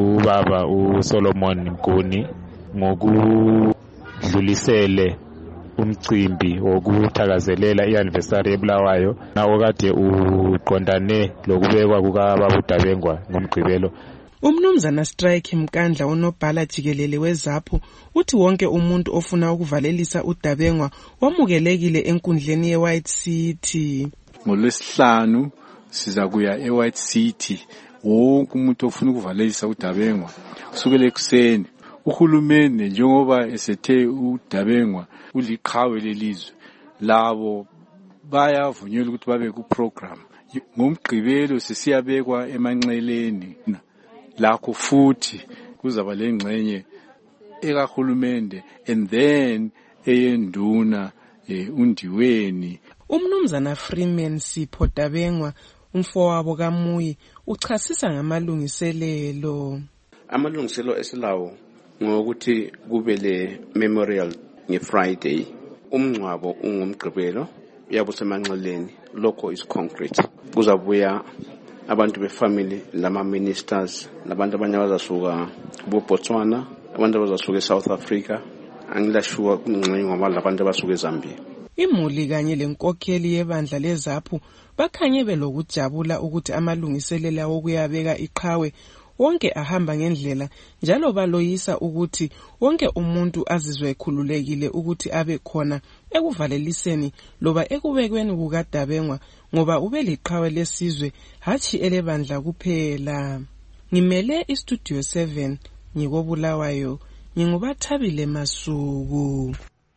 Speaker 27: ubaba uSolomon Mguni ngokudlulisele umcimbi wokuthakazelela i-anniversary eBulawayo nawo kade uqondane lokubekwa kukababa uDabengwa ngomgqibelo.
Speaker 25: Umnumzana Strike Mkandla onobhala jikelele weZAPHU uthi wonke umuntu ofuna ukuvalelisa uDabengwa wamukelekile enkundleni yeWhite City.
Speaker 8: NgoLwesihlanu siza kuya eWhite City. Wonke umuntu ofuna ukuvalelisa uDabengwa kusukela ekuseni. Uhulumende njengoba esethe uDabengwa uliqhawe lelizwe labo bayavunyelwa ukuthi babe ku program. Ngomgqibelo sesiyabekwa emanxeleni. Lakho futhi kuzaba lengxenye ekahulumende and then eyenduna undiweni.
Speaker 25: Umnumzana Freeman Sipho Dabengwa umfowabo kaMuyi uchasisa ngamalungiselelo.
Speaker 10: Amalungiselelo esilawo ngokuthi kube le memorial ngeFriday. Umngcwabo ungomgqibelo yabo semanxeleni. Lokho is concrete. Kuzabuya abantu befamily lama ministers labantu abanye abazasuka kuBotswana, abantu abazasuka eSouth Africa, angilashuwa kungxenye ngabala abantu abasuka eZambia.
Speaker 25: Imuli kanye lenkokheli yebandla leZAPHU bakhanye belokujabula ukuthi amalungiselela okuyabeka iqhawe wonke ahamba ngendlela njalo baloyisa ukuthi wonke umuntu azizwe ekhululekile ukuthi abe khona ekuvaleliseni loba ekubekweni kukaDabengwa ngoba ubeliqhawe lesizwe hathi elebandla kuphela. Ngimele iStudio 7 ngikobulawayo ngingubathabile Masuku.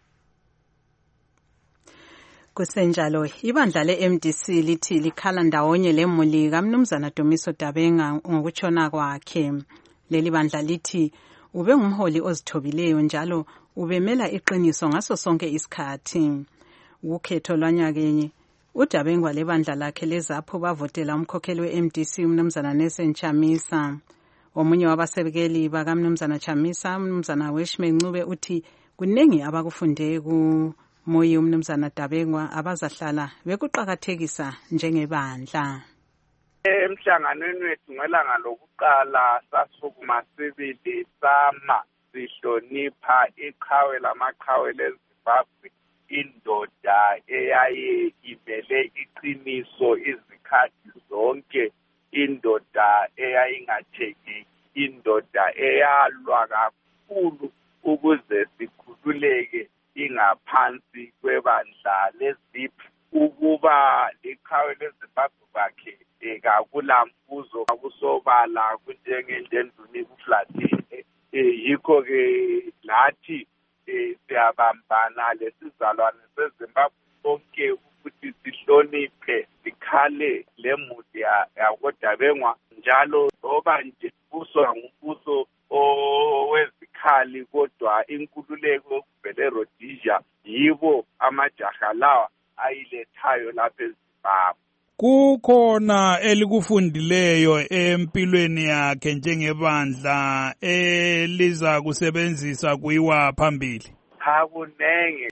Speaker 6: Kusenjalo ibandla leMDC lithi likhala ndawonye lemuli kaMnumzana Dumiso Dabenga ngokutshona kwakhe. Leli bandla lithi ube ngumholi ozithobileyo njalo ubemela iqiniso ngaso sonke isikhathi. Ukhetho lwanyakenye uDabengwa lebandla lakhe leZAPHU bavotela umkhokheli weMDC uMnumzana Nelson Chamisa. Omunye wabasekeli bakaMnumzana Chamisa, uMnumzana Weshme Ncube uthi kunengi abakufunde Moyi uMnumzana Dabengwa abazahlala bekuqhakathekisa njengebandla.
Speaker 17: Emhlanganweni wethu ngelanga lokuqala sasukuma sibili sama sihlonipha iqhawe lamaqhawe leZimbabwe, indoda eyaye ibele iqiniso izikhathi zonke, indoda eyayingatheki, indoda eyalwa kakhulu ukuze sikhululeke ingaphansi kwebandla leZIP ukuba liqhawe leZimbabwe bakhe kakulamfuzo akusobala kunjengendenduni kuflatini. Yikho ke lathi siyabambana lesizalwane seZimbabwe sonke ukuthi sihloniphe sikhale lemuli yakoDabengwa njalo loba nje uswa ngumbuso owezikhali kodwa inkululeko yokuvele Rhodesia yibo amajaha lawa ayilethayo lapha eZimbabwe.
Speaker 3: Kukhona elikufundileyo empilweni yakhe njengebandla eliza kusebenzisa kuyiwa phambili.
Speaker 17: Hakunenge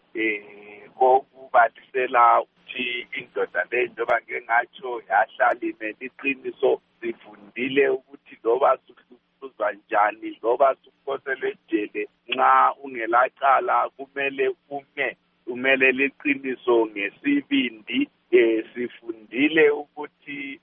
Speaker 17: kokubalisela ukuthi indoda le njengoba ngengatsho yahlala ineqiniso, sifundile ukuthi loba uzwa njani loba sukhosele ejele nxa ungelacala kumele umele liqiniso ngesibindi. Sifundile ukuthi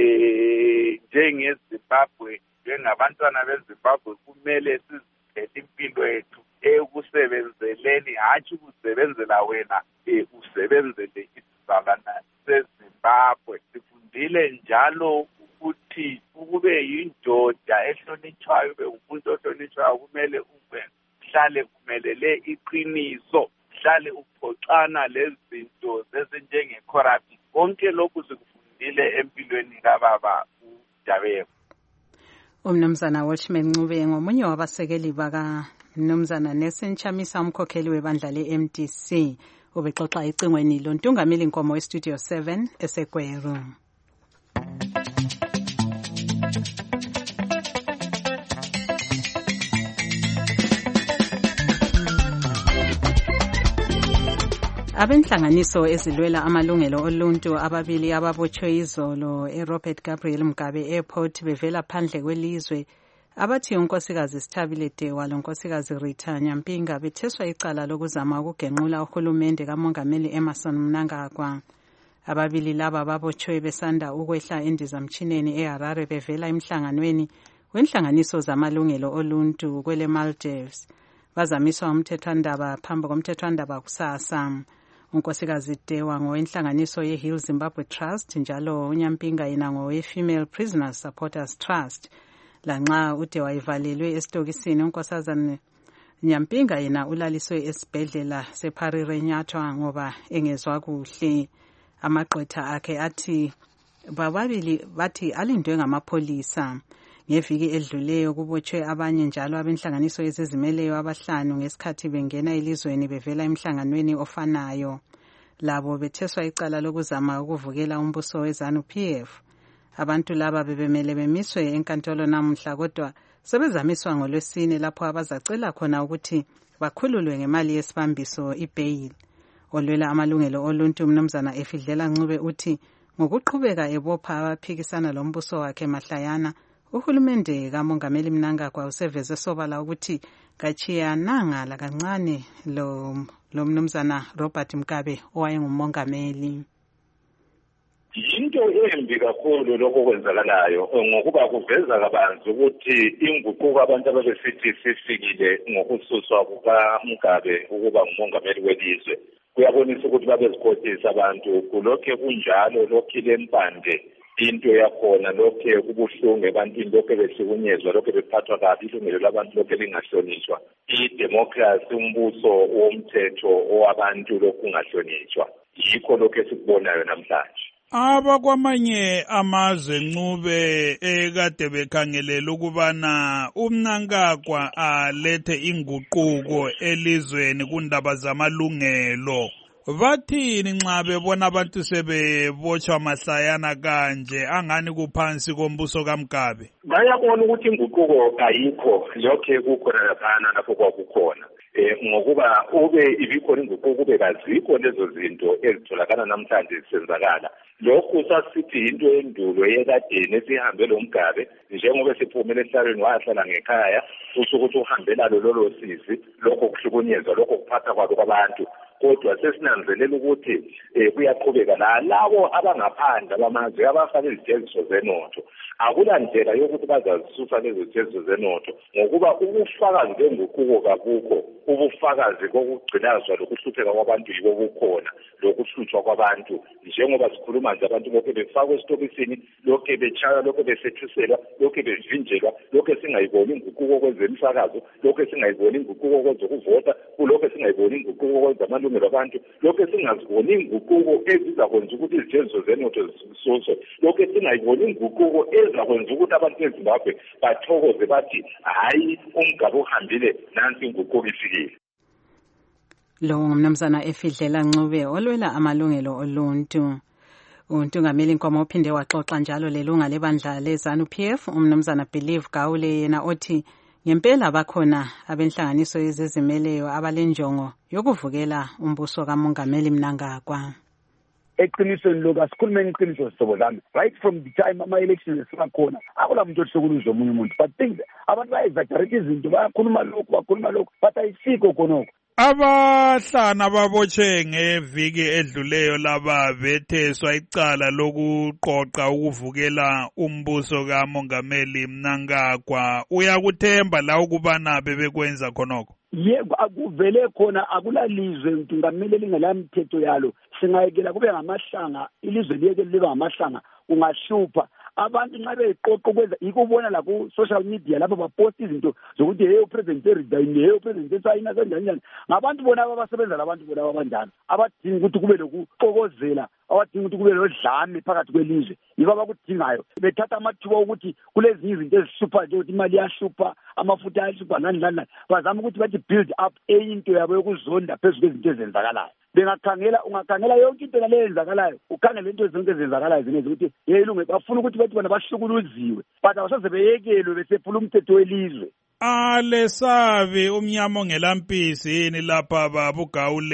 Speaker 17: njengeZimbabwe, njengabantwana beZimbabwe kumele siziphethe impilo yethu ekusebenzeleni, hatshi ukusebenzela wena, usebenzele isizalwana seZimbabwe. Sifundile njalo ukuthi ukube yindoda ehlonitshwayo, ube umuntu ohlonitshwayo, kumele uhlale kumelele iqiniso, hlale uphoxana lezinto ezinjenge-corruption. Konke lokhu sikufundile empilweni kababa uDabengwa.
Speaker 6: Umnumzana Watchman Ncube ngomunye wabasekeli bakaMnumzana Nelson Chamisa, umkhokheli webandla leMDC, ubexoxa ecingweni lontungameli Nkomo weStudio 7 eseGweru. Abenhlanganiso ezilwela amalungelo oluntu ababili ababotshwe izolo eRobert Gabriel Mugabe Airport bevela phandle kwelizwe abathi unkosikazi Sithabile Dewa lonkosikazi Rita Nyampinga betheswa icala lokuzama ukugenqula uhulumende kamongameli Emmerson Mnangagwa. Ababili laba babotshwe besanda ukwehla endizamtshineni eHarare bevela emhlanganweni wenhlanganiso zamalungelo oluntu kwele Maldives. Bazamiswa umthethwandaba phambi komthethwandaba kusasa. Unkosikazi Dewa ngowenhlanganiso yeHill Zimbabwe Trust njalo uNyampinga yena ngowe-Female Prisoners Supporters Trust. Lanxa uDewa ivalelwe esitokisini unkosazana Nyampinga yena ulaliswe esibhedlela seParire Nyathwa ngoba engezwa kuhle. Amaqwetha akhe athi bababili bathi alindwe ngamapholisa. Ngeviki edluleyo kubotshwe abanye njalo abenhlanganiso yezizimeleyo abahlanu ngesikhathi bengena elizweni bevela emhlanganweni ofanayo. Labo betheswa icala lokuzama ukuvukela umbuso weZANU-PF. Abantu laba bebemele bemiswe enkantolo namuhla kodwa sebezamiswa ngoLwesine lapho abazacela khona ukuthi bakhululwe ngemali yesibambiso ibail. Olwela amalungelo oluntu Mnumzana Efidlela Ncube uthi ngokuqhubeka ebopha abaphikisana lombuso wakhe mahlayana uhulumende kamongameli Mnangagwa useveze sobala ukuthi kachiyananga lakancane lo Mnumzana Robert Mugabe owayengumongameli.
Speaker 9: Into embi kakhulu lokho kwenzakalayo ngokuba kuveza kabanzi ukuthi inguquko abantu ababesithi sifikile ngokususwa kukaMugabe ukuba ngumongameli welizwe kuyabonisa ukuthi babezikhothisa abantu kulokhe kunjalo lokhe lempande into yakhona lokhe kubuhlungu ebantwini lokhe besikunyezwa lokhe bephathwa kabi ilungelo labantu lokhe lingahlonishwa idemocracy umbuso womthetho owabantu lokhu ungahlonishwa yikho lokho esikubonayo namhlanje.
Speaker 3: Abakwamanye amazwe Ncube ekade bekhangelela ukubana uMnangagwa alethe inguquko elizweni kundaba zamalungelo. Bathini nxa bebona abantu sebebotshwa mahlayana kanje angani kuphansi kombuso kaMugabe?
Speaker 9: Bayabona ukuthi inguquko ayikho lokhe kukhona laphana lapho kwakukhona. Ngokuba ube ibikhona inguquko kube kazikho lezo zinto ezitholakala namhlanje zisenzakala. Lokhu sasithi into endulo yekadeni esihambe lo Mugabe njengoba siphumele esihlalweni wahlala ngekhaya kusho ukuthi uhambela lolo sisi lokho kuhlukunyezwa lokho kuphatha kwabantu. Kodwa sesinanzelela ukuthi kuyaqhubeka labo abangaphandle abamazwe abafake izijeziso zenotho akulandlela yokuthi bazazisusa lezo zijeziso zenotho ngokuba ubufakazi benguquko kabukho ubufakazi kokugcinazwa lokuhlupheka kwabantu yibo bukhona lokuhlutshwa kwabantu njengoba sikhuluma nje abantu lokho befakwe esitokisini lokho betshaya lokho besethuselwa lokho bevinjelwa lokho singayiboni inguquko kwezemsakazo lokho singayiboni inguquko kwezokuvota kulokho singayiboni inguquko kwezamalungelo abantu lokho singaziboni inguquko ezizakwenza ukuthi izijeziso zenotho zisuswe lokho singayiboni inguquko ezakwenza ukuthi abantu beZimbabwe bathokoze bathi hayi uMugabe uhambile nansi inguquko ifikile.
Speaker 6: Lo ngumnumzana Efidlela Ncube olwela amalungelo oluntu. Untungameli Nkomo uphinde waxoxa njalo lelunga lebandla leZANU-PF umnumzana Believe Gawule yena othi ngempela bakhona abenhlanganiso yezizimeleyo abalenjongo yokuvukela umbuso kamongameli Mnangagwa.
Speaker 11: Eqinisweni lokho asikhulumeni iqiniso sizobo zami right from the time ama-elections esibakhona akula muntu ohlukuluzwa omunye umuntu but things abantu bayexaggerate izinto bakhuluma lokhu but ayisikho khonokho.
Speaker 3: Abahlanu ababotshwe ngeviki edluleyo laba betheswa icala lokuqoqa ukuvukela umbuso kamongameli Mnangagwa. Uyakuthemba la ukubana bebekwenza khonokho?
Speaker 11: Yebo akuvele khona akulalizwe ngingamele lingelamthetho yalo singayekela kube ngamahlanga ilizwe liyeke libe ngamahlanga ungahlupha abantu nxa beqoqa ukwenza ikubona la ku social media lapho bapost izinto zokuthi hey upresident resign hey upresident esayina kanjani ngabantu bona abasebenza labantu bona abanjani abadinga ukuthi kube lokuxokozela abadinga ukuthi kube lodlame phakathi kwelizwe yiba abakudingayo bethatha amathuba ukuthi kulezinye izinto ezihlupha nje ukuthi imali yahlupha amafutha ayahlupha nani bazama ukuthi bathi build up into yabo yokuzonda phezulu kwezinto ezenzakalayo. Ungakhangela yonke into nale yenzakalayo ukhangele into zonke ezenzakalayo zinezi ukuthi yeyilunge bafuna ukuthi bathi bona bahlukuluziwe but abasoze beyekelwe besephula umthetho welizwe.
Speaker 3: Alesabi umnyama ongelampisi yini lapha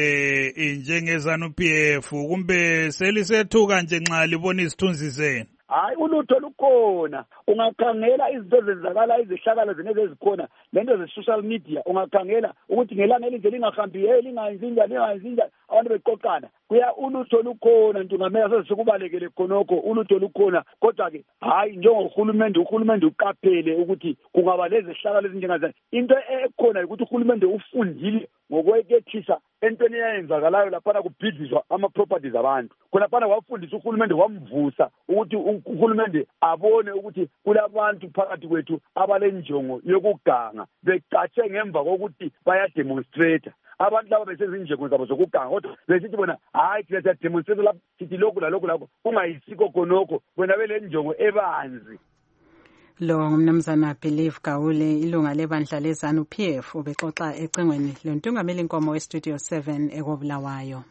Speaker 3: babuGawule njengeZANU-PF kumbe selisethuka nje nxa libona isithunzi zenu?
Speaker 11: hayi ulutho lukhona. Ungakhangela izinto ezenzakala izihlakala zenezi ezikhona lento ze-social media, ungakhangela ukuthi ngelanga elinje lingahambi lingayenzi njani abantu beqoqana. Ulutho lukhona Ntungamela, sesikubalekele khonokho, ulutho lukhona. Kodwa-ke hayi njengorhulumende, uhulumende uqaphele ukuthi kungaba lezi zihlakala ezinjengazana. Into ekhona ukuthi uhulumende ufundile ngokwekethisa entweni eyenzakalayo laphana kubhidlizwa ama-properties abantu. Khonaphana wafundisa uhulumende, wamvusa ukuthi uhulumende abone ukuthi kulabantu phakathi kwethu abalenjongo yokuganga, becatshe ngemva kokuthi bayademonstrate. Abantu laba besezinjengo zabo zokuganga, kodwa besithi bona hayi thina siyademonstrate lapho, sithi lokhu lalokhu kungayisiko khonokho, bona belenjongo ebanzi.
Speaker 6: Lo ngumnumzana Believe Gawule, ilunga lebandla lezanu PF, ubexoxa ecingweni lontungameli Nkomo weStudio 7 ekobulawayo.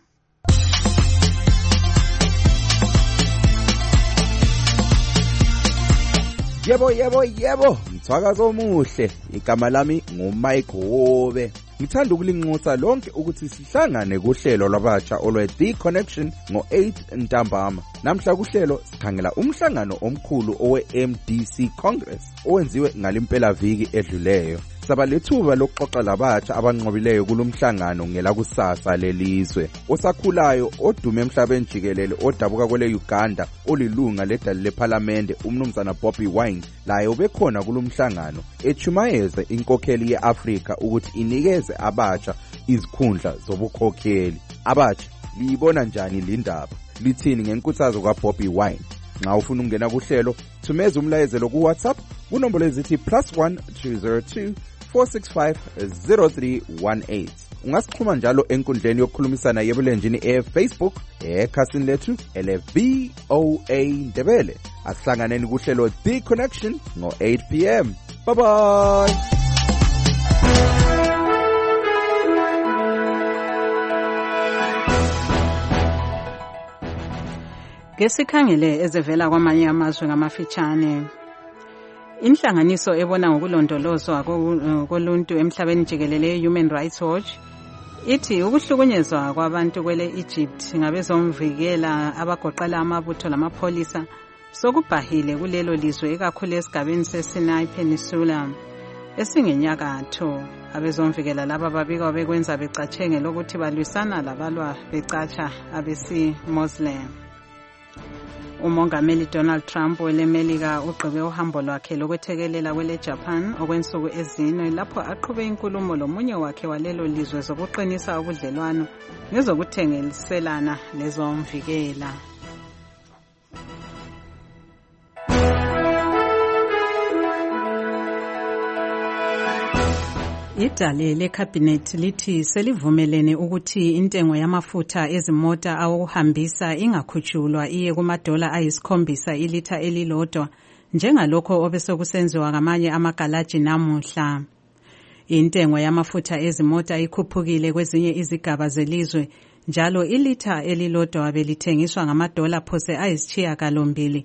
Speaker 12: Yebo, mthwakazo omuhle. Igama lami nguMike Hobe. Ngithanda ukulinxusa lonke ukuthi sihlangane kuhlelo lwabatsha olwe-The Connection ngo-8 ntambama. Namhla kuhlelo sikhangela umhlangano omkhulu owe-MDC Congress owenziwe ngalimpela viki edluleyo. Saba lethuba lokuxoxa labatsha abanqobileyo kulomhlangano ngelakusasa lelizwe. Osakhulayo odume emhlabeni jikelele odabuka kwele Uganda olilunga ledali leParliament umnumzana Bobi Wine laye ubekhona kulomhlangano echumayeze inkokheli yeAfrika ukuthi inikeze abatsha izikhundla zobukhokheli. Abatsha liyibona njani lindaba? Lithini ngenkuthazo kaBobi Wine? Nxa ufuna ukungena kuhlelo, thumeza umlayezelo ku WhatsApp kunombolo ezithi +1 202 465 0318. Ungasixhuma njalo enkundleni yokukhulumisana yebulenjini eFacebook ekhasini lethu ele-VOA Ndebele. Asihlanganeni kuhlelo The Connection ngo-8 p.m. Bye bye.
Speaker 6: Ngesikhangele ezevela kwamanye amazwe ngamafitshane. Inhlanganiso ebona ngokulondolozwa koluntu emhlabeni jikelele Human Rights Watch ithi ukuhlukunyezwa kwabantu kwele Egypt ngabezomvikela abagoqela amabutho lamapholisa sokubhahile kulelo lizwe ekakhulu esigabeni seSinai Peninsula esingenyakatho. Abezomvikela laba babikwa bekwenza becatshenge lokuthi balwisana labalwa becatsha abesi Muslim. Umongameli Donald Trump welemelika ugqibe uhambo lwakhe lokwethekelela kwele Japan okwensuku ezine lapho aqhube inkulumo lomunye wakhe walelo lizwe zokuqinisa ubudlelwano ngezokuthengiselana lezomvikela. Idale lekhabhinethi lithi selivumelene ukuthi intengo yamafutha ezimota awuhambisa ingakhutshulwa iye kumadola $7 ilitha elilodwa njengalokho obesekusenziwa ngamanye amagalaji namuhla. Intengo yamafutha ezimota ikhuphukile kwezinye izigaba zelizwe njalo ilitha elilodwa belithengiswa ngamadola phose $8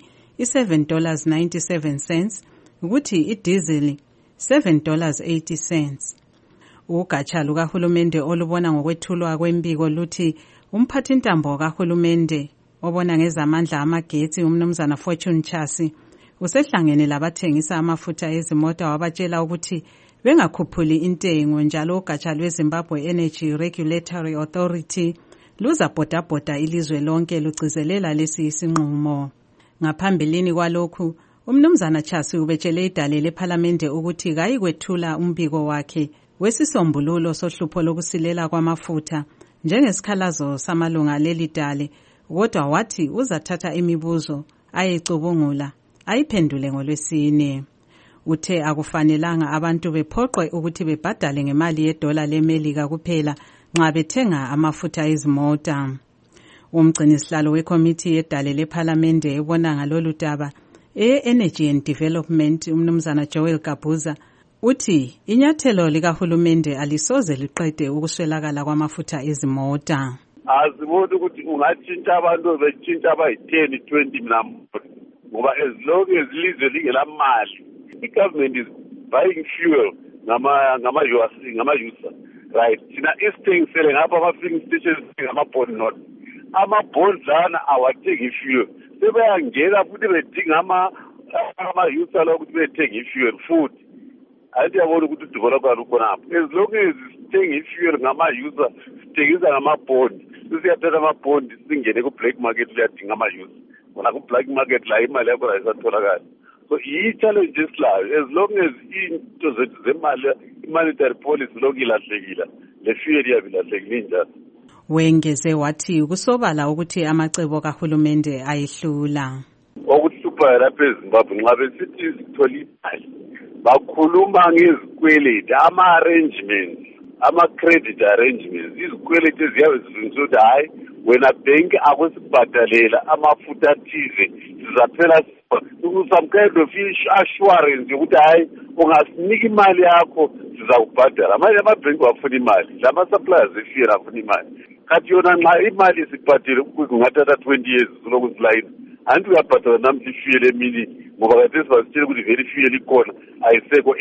Speaker 6: $7.97 ukuthi idizili $7.80. Ugatsha lukahulumende olubona ngokwethulwa kwembiko luthi umphathintambo kahulumende obona ngezamandla amagetsi umnumzana Fortune Chasi usehlangene labathengisa amafutha ezimota wabatshela ukuthi bengakhuphuli intengo njalo ugatsha lweZimbabwe Energy Regulatory Authority luzabhodabhoda ilizwe lonke lugcizelela lesi isinqumo. Ngaphambilini kwalokhu umnumzana Chasi ubetshele idale leParliament ukuthi kayikwethula umbiko wakhe wesisombululo sohlupho lokusilela kwamafutha njengesikhalazo samalunga lelidale, kodwa wathi uzathatha imibuzo ayicubungula ayiphendule ngolwesine. Uthe akufanelanga abantu bephoqwe ukuthi bebhadale ngemali yedola leMelika kuphela nxa bethenga amafutha ezimota. Umgcinisihlalo wekomiti yedale leParliament ebona ngalolu daba Energy and Development umnumzana Joel Gabuza uthi inyathelo likahulumende alisoze liqede ukuswelakala kwamafutha ezimota.
Speaker 9: Azibona ukuthi ungatshintsha abantu betshintsha abayi-10 20 mnambo ngoba as long as ilizwe lingelamali i-government is buying fuel ngama-user right thina isithengisele ngapha ama-filling stations ngama-bond not
Speaker 13: amabhodlana awathenga ifuel sebayangena futhi bedinga ama-youth alo ukuthi bethenga ifuel futhi ayithi yabona ukuthi udevelopment ukhonapho as long as sithenga ifuel ngama-user sithengisa ngamabhondi sesiyathatha amabhondi singene ku-black market siyadinga ama-user kona ku-black market la imali yakho ayisatholakali so iyi-challenge esilayo as long as into zethu zemali i-monetary policy lokhu ilahlekile le fuel yabe ilahlekile injalo.
Speaker 6: Wengeze wathi kusobala ukuthi amacebo kahulumende ayihlula.
Speaker 13: Okuhluphayo lapha eZimbabwe nxa besithi sithola imali bakhuluma ngezikweleti ama-arrangements ama-credit arrangements izikweleti eziyabe zilungiswe ukuthi hayi wena benki akusibhadalela amafutha athize sizaphela some kind of assurance yokuthi hayi ungasinika imali yakho sizakubhadala. Amanye amabhenki afuna imali lama-suppliers efuel afuna imali kathi yona nxa imali isibhadele kungathatha 20 years kuloku silayini anti uyabhadala namhla ifuel emini ngoba khathesi basitshele ukuthi vele ifuel ikhona ayisekho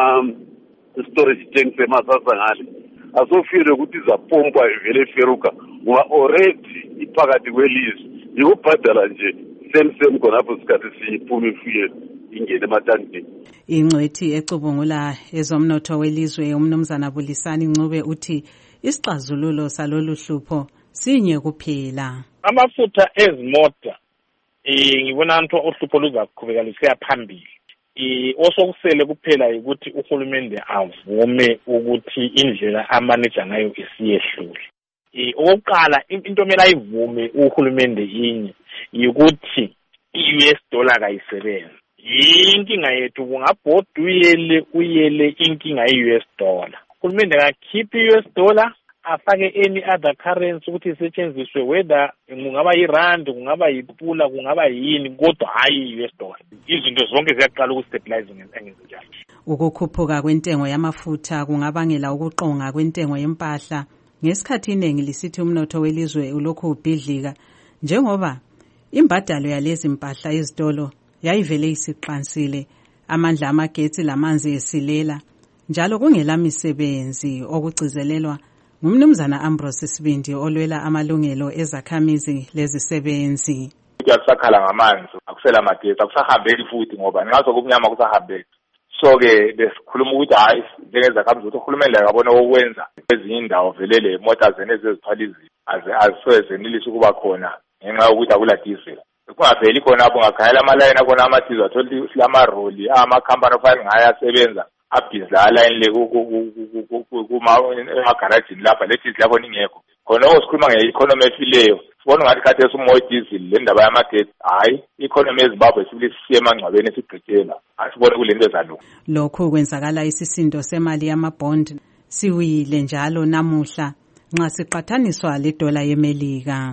Speaker 13: storage tank semasasa ngale asofile ukuthi izapompa vele eferuka ngoba already iphakathi kwelizwe yikubhadala nje same khonapho sikhathi siyiphuma ifuel ingene ematankini.
Speaker 6: Ingcwethi ecubungula ezomnotho welizwe umnumzana Bulisani Ncube uthi isixazululo salolu hlupho sinye kuphela.
Speaker 14: Amafutha ezimota ngibona into uhlupho luzakuqhubeka lusiya phambili. Osokusele kuphela ukuthi uhulumende avume ukuthi indlela amanager ngayo isiyehlule. Okokuqala into kumele ayivume uhulumende inye ukuthi i-US dollar kayisebenzi. Inkinga yethu kungabhoda uyele inkinga ye-US dollar. Uhulumende akakhiphe i-US dollar afake any other currency ukuthi isetshenziswe whether kungaba yirand kungaba yipula kungaba yini kodwa hayi i-US dollar. Izinto zonke ziyaqala ukustabilize ngenzenjalo.
Speaker 6: Ukukhuphuka kwentengo yamafutha kungabangela ukuqonga kwentengo yempahla ngesikhathi iningi lisithi umnotho welizwe ulokhu ubhidlika njengoba imbadalo yalezi mpahla ezitolo yayivele isiqansile amandla amagetsi lamanzi esilela njalo kungela misebenzi okugcizelelwa ngumnumzana Ambrose Sibindi olwela amalungelo ezakhamizi lezisebenzi.
Speaker 15: Kuyasakhala ngamanzi akusela amagetsi akusahambeli futhi ngoba ngazo kumnyama kusahambeli. So ke besikhuluma ukuthi hayi njengezakhamuzi ukuthi uhulumende akabona okwenza ezinye indawo velele imota zene ezizithwala izinto azisezenilisa ukuba khona ngenxa yokuthi akula diesel. Kungaveli khona apho ngakhayela amalayini akhona amathizo athola silamaroli amakhampani afana ngayasebenza abhizi la line le kuma-garajini lapha le diesel yakhona ingekho khona sikhuluma nge-economy efileyo sibona ngathi khathi esimoya diesel le ndaba yamagetsi hayi i-economy eZimbabwe sibili sisiye emangcwabeni esigqitshela asibone kulento ezalunga.
Speaker 6: Lokhu kwenzakala isisindo semali yamabond siwile njalo namuhla nxa siqathaniswa le dola yemelika.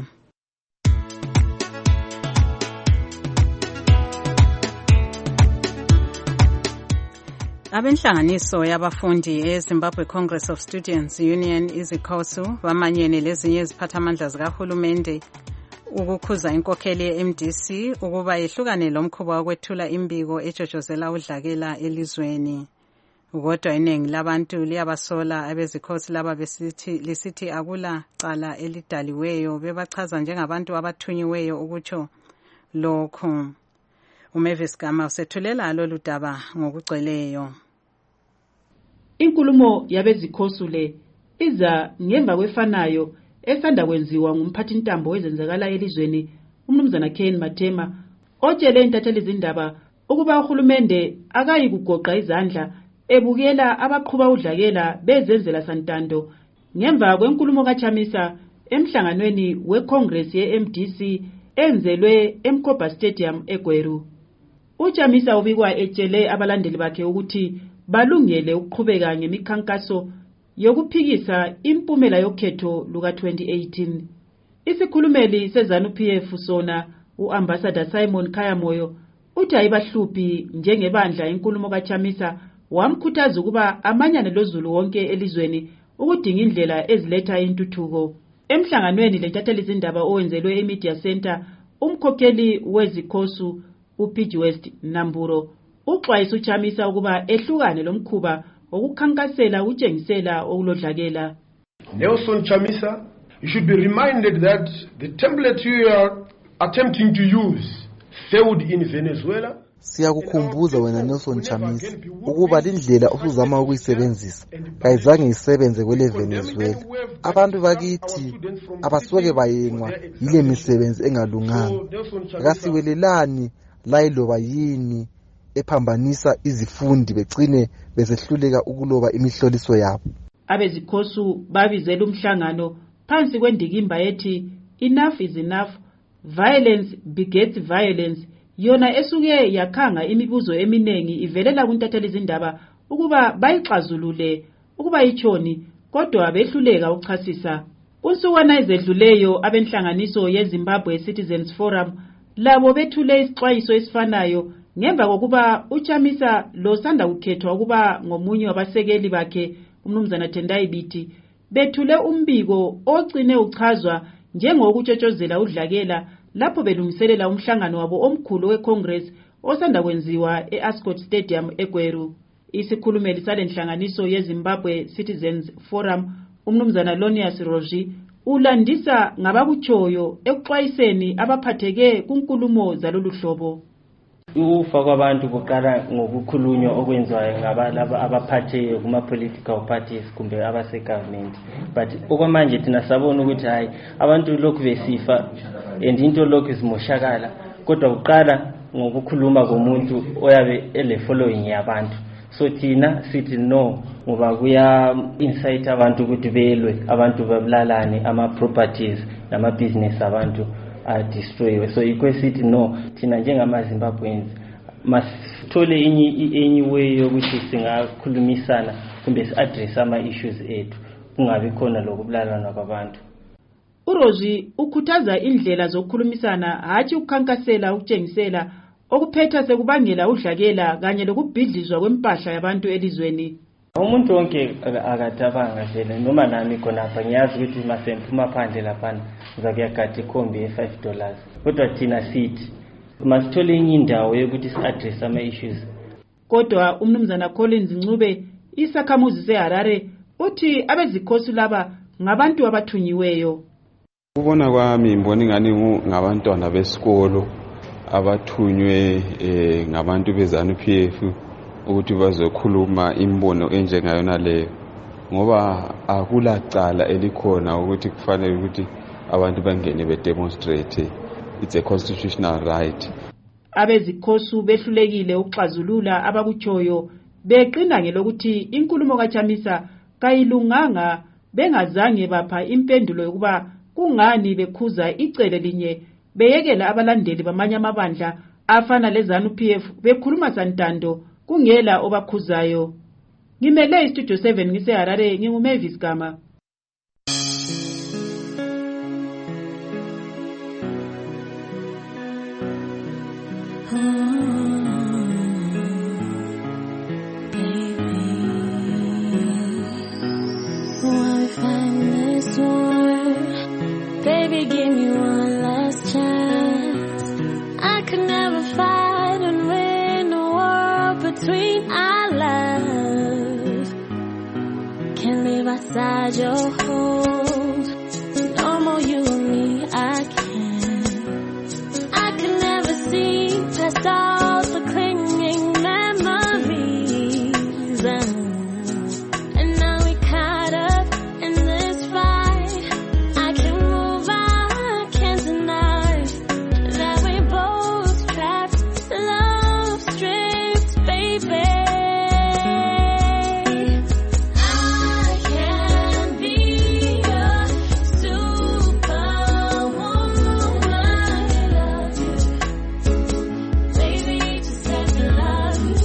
Speaker 6: Abenhlanganiso yabafundi eZimbabwe Congress of Students Union izikhosu bamanyene lezinye iziphathamandla zikahulumende ukukhuza inkokheli ye-MDC ukuba yehlukane lomkhuba wokwethula imbiko ejojozela udlakela elizweni. Kodwa iningi labantu liyabasola abezikhosi laba lisithi akula cala elidaliweyo bebachaza njengabantu abathunyiweyo ukutsho lokhu. Umavis Gama usethulela lolu daba ngokugcweleyo.
Speaker 16: Inkulumo yabezikhosi le iza ngemva kwefanayo esanda kwenziwa ngumphathintambo wezenzakala elizweni umnumzana Ken Matema otshele intatheli izindaba ukuba uhulumende akayi kugoqa izandla ebukela abaqhuba udlakela bezenzela santando ngemva kwenkulumo kaChamisa emhlanganweni weCongress ye-MDC enzelwe eMkoba Stadium eGweru. UChamisa ubikwa etshele abalandeli bakhe ukuthi balungele ukuqhubeka ngemikhankaso yokuphikisa impumela yokhetho luka 2018. Isikhulumeli seZANU-PF sona uAmbassador Simon Khayamoyo uthi ayibahluphi njengebandla inkulumo kaChamisa wamkhuthaza ukuba amanyane lozulu wonke elizweni ukudinga indlela eziletha intuthuko. Emhlanganweni lentatheli izindaba owenzelwe eMedia Center umkhokheli wezikhosu uPG West Namburo uxwayisa uChamisa ukuba ehlukane lomkhuba okukhankasela utshengisela okulodlakela.
Speaker 18: Nelson Chamisa, you should be reminded that the template you are attempting to use failed in Venezuela.
Speaker 19: Siyakukhumbuza wena Nelson Chamisa ukuba indlela osuzama ukuyisebenzisa kayizange isebenze kwele Venezuela. Abantu bakithi abasuke bayengwa yile misebenzi engalunganga. Akasiwelelani la iloba yini ephambanisa izifundi begcine besehluleka ukuloba imihloliso yabo.
Speaker 16: Abezikhosu babizela umhlangano phansi kwendikimba ethi enough is enough, violence begets violence, yona esuke yakhanga imibuzo eminengi ivelela kuntatheli izindaba ukuba bayixazulule ukuba ichoni, kodwa behluleka ukuchasisa. Usuku ezedluleyo abenhlanganiso yeZimbabwe Citizens Forum labo bethule isixwayiso esifanayo ngemva kokuba uChamisa lo sanda kukhethwa ukuba ngomunye wabasekeli bakhe umnumzana Tendai Biti bethule umbiko ogcine uchazwa njengokutshotshozela udlakela lapho belungiselela umhlangano wabo omkhulu weCongress osanda kwenziwa eAscot Stadium eGweru. Isikhulumeli salenhlanganiso yeZimbabwe Citizens Forum umnumzana Lonius Roji ulandisa ngabakutshoyo ekuxwayiseni abaphatheke kunkulumo zalolu hlobo.
Speaker 20: Ufa kwabantu kuqala ngokukhulunywa okwenziwayo ngabalabo abaphatheke kuma political parties kumbe abase government, but okwamanje thina sabona ukuthi hayi abantu lokhu besifa and into lokhu izimoshakala, kodwa uqala ngokukhuluma komuntu oyabe ele following yabantu. So thina sithi no ngoba kuya incite abantu ukuthi belwe, abantu babulalane, ama properties nama business abantu destroyed. So ikwesithi no thina njengama Zimbabweans masithole enye way yokuthi singakhulumisana kumbe si-address ama issues ethu kungabi khona lokubulalana kwabantu.
Speaker 16: uRoji ukhuthaza indlela zokukhulumisana hathi ukukhankasela ukutshengisela okuphetha sekubangela udlakela kanye lokubhidlizwa kwempahla yabantu elizweni.
Speaker 20: Umuntu wonke akatabanga vele noma nami khonapha ngiyazi ukuthi masemphuma phandle laphana ngizakuyagada ikhombi ye$5, kodwa thina sithi masithole enye indawo yokuthi si-address ama-issues.
Speaker 16: Kodwa umnumzana Collins Ncube isakhamuzi seHarare uthi abezikhosi laba ngabantu abathunyiweyo.
Speaker 21: Ukubona kwami ngibona ingani ngabantwana besikolo abathunywe ngabantu beZANU-PF ukuthi bazokhuluma imbono enjengayona leyo, ngoba akulacala elikhona ukuthi kufanele ukuthi abantu bangene bedemonstrate. It's a constitutional right.
Speaker 16: Abezikhosi behlulekile ukuxazulula abakutshoyo beqina ngelokuthi inkulumo kaChamisa kayilunganga, bengazange bapha impendulo yokuba kungani bekhuza icele linye beyekela abalandeli bamanye amabandla afana leZANU-PF bekhuluma santando kungela obakhuzayo. Ngimele iStudio 7 ngiseHarare, nginguMavis Gama.
Speaker 22: Baby, give me one last chance. I could never fight and win a war between our love. Can't live outside your hold. No more you and me, I can't. I could never see past all the clinging memories. And now we caught up in this fight. I can't move, I can't deny that we both trapped, love stripped, baby. I can be your superwoman. I love you, baby, just let me love you.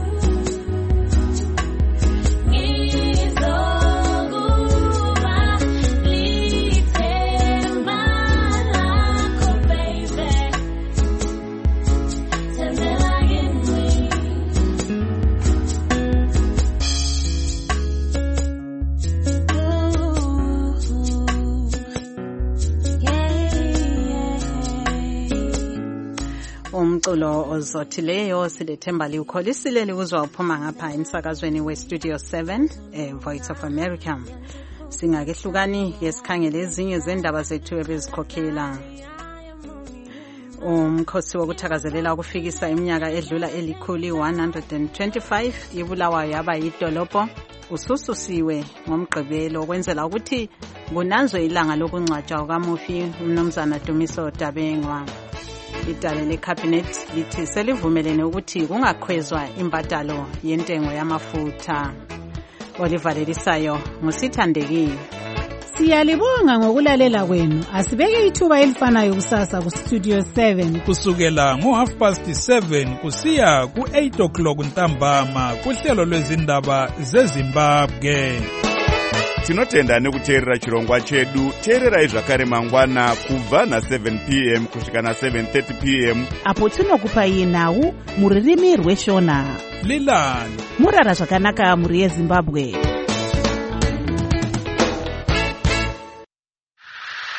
Speaker 6: Umculo ozothileyo silethemba liwukholisile likuzwa uphuma ngapha emsakazweni weStudio 7 Voice of America. Singakehlukani ke sikhangele ezinye zendaba zethu ebezikhokhela. Umkhosi wokuthakazelela ukufikisa iminyaka edlula elikhulu 125 ibulawayo yaba yidolobho usususiwe ngomgqibelo okwenzela ukuthi kunanzwe ilanga lokungcwatshwa kukamufi umnumzana Dumiso Dabengwa. Idale lecabinet lithi selivumelene ukuthi kungakhwezwa imbadalo yentengo yamafutha. Olivalelisayo ngusithandekile.
Speaker 1: Siyalibonga ngokulalela kwenu. Asibeke ithuba elifanayo kusasa ku Studio 7
Speaker 3: kusukela ngo7:30 kusiya ku8:00 ntambama kuhlelo lwezindaba zeZimbabwe.
Speaker 2: Tinotenda nekuteerera chirongwa chedu. Teererai zvakare mangwana kubva na7 p.m. kusvika na7:30 p.m.
Speaker 4: apo tinokupai nhau mururimi rweshona.
Speaker 3: Lilani
Speaker 4: murara zvakanaka muri yeZimbabwe.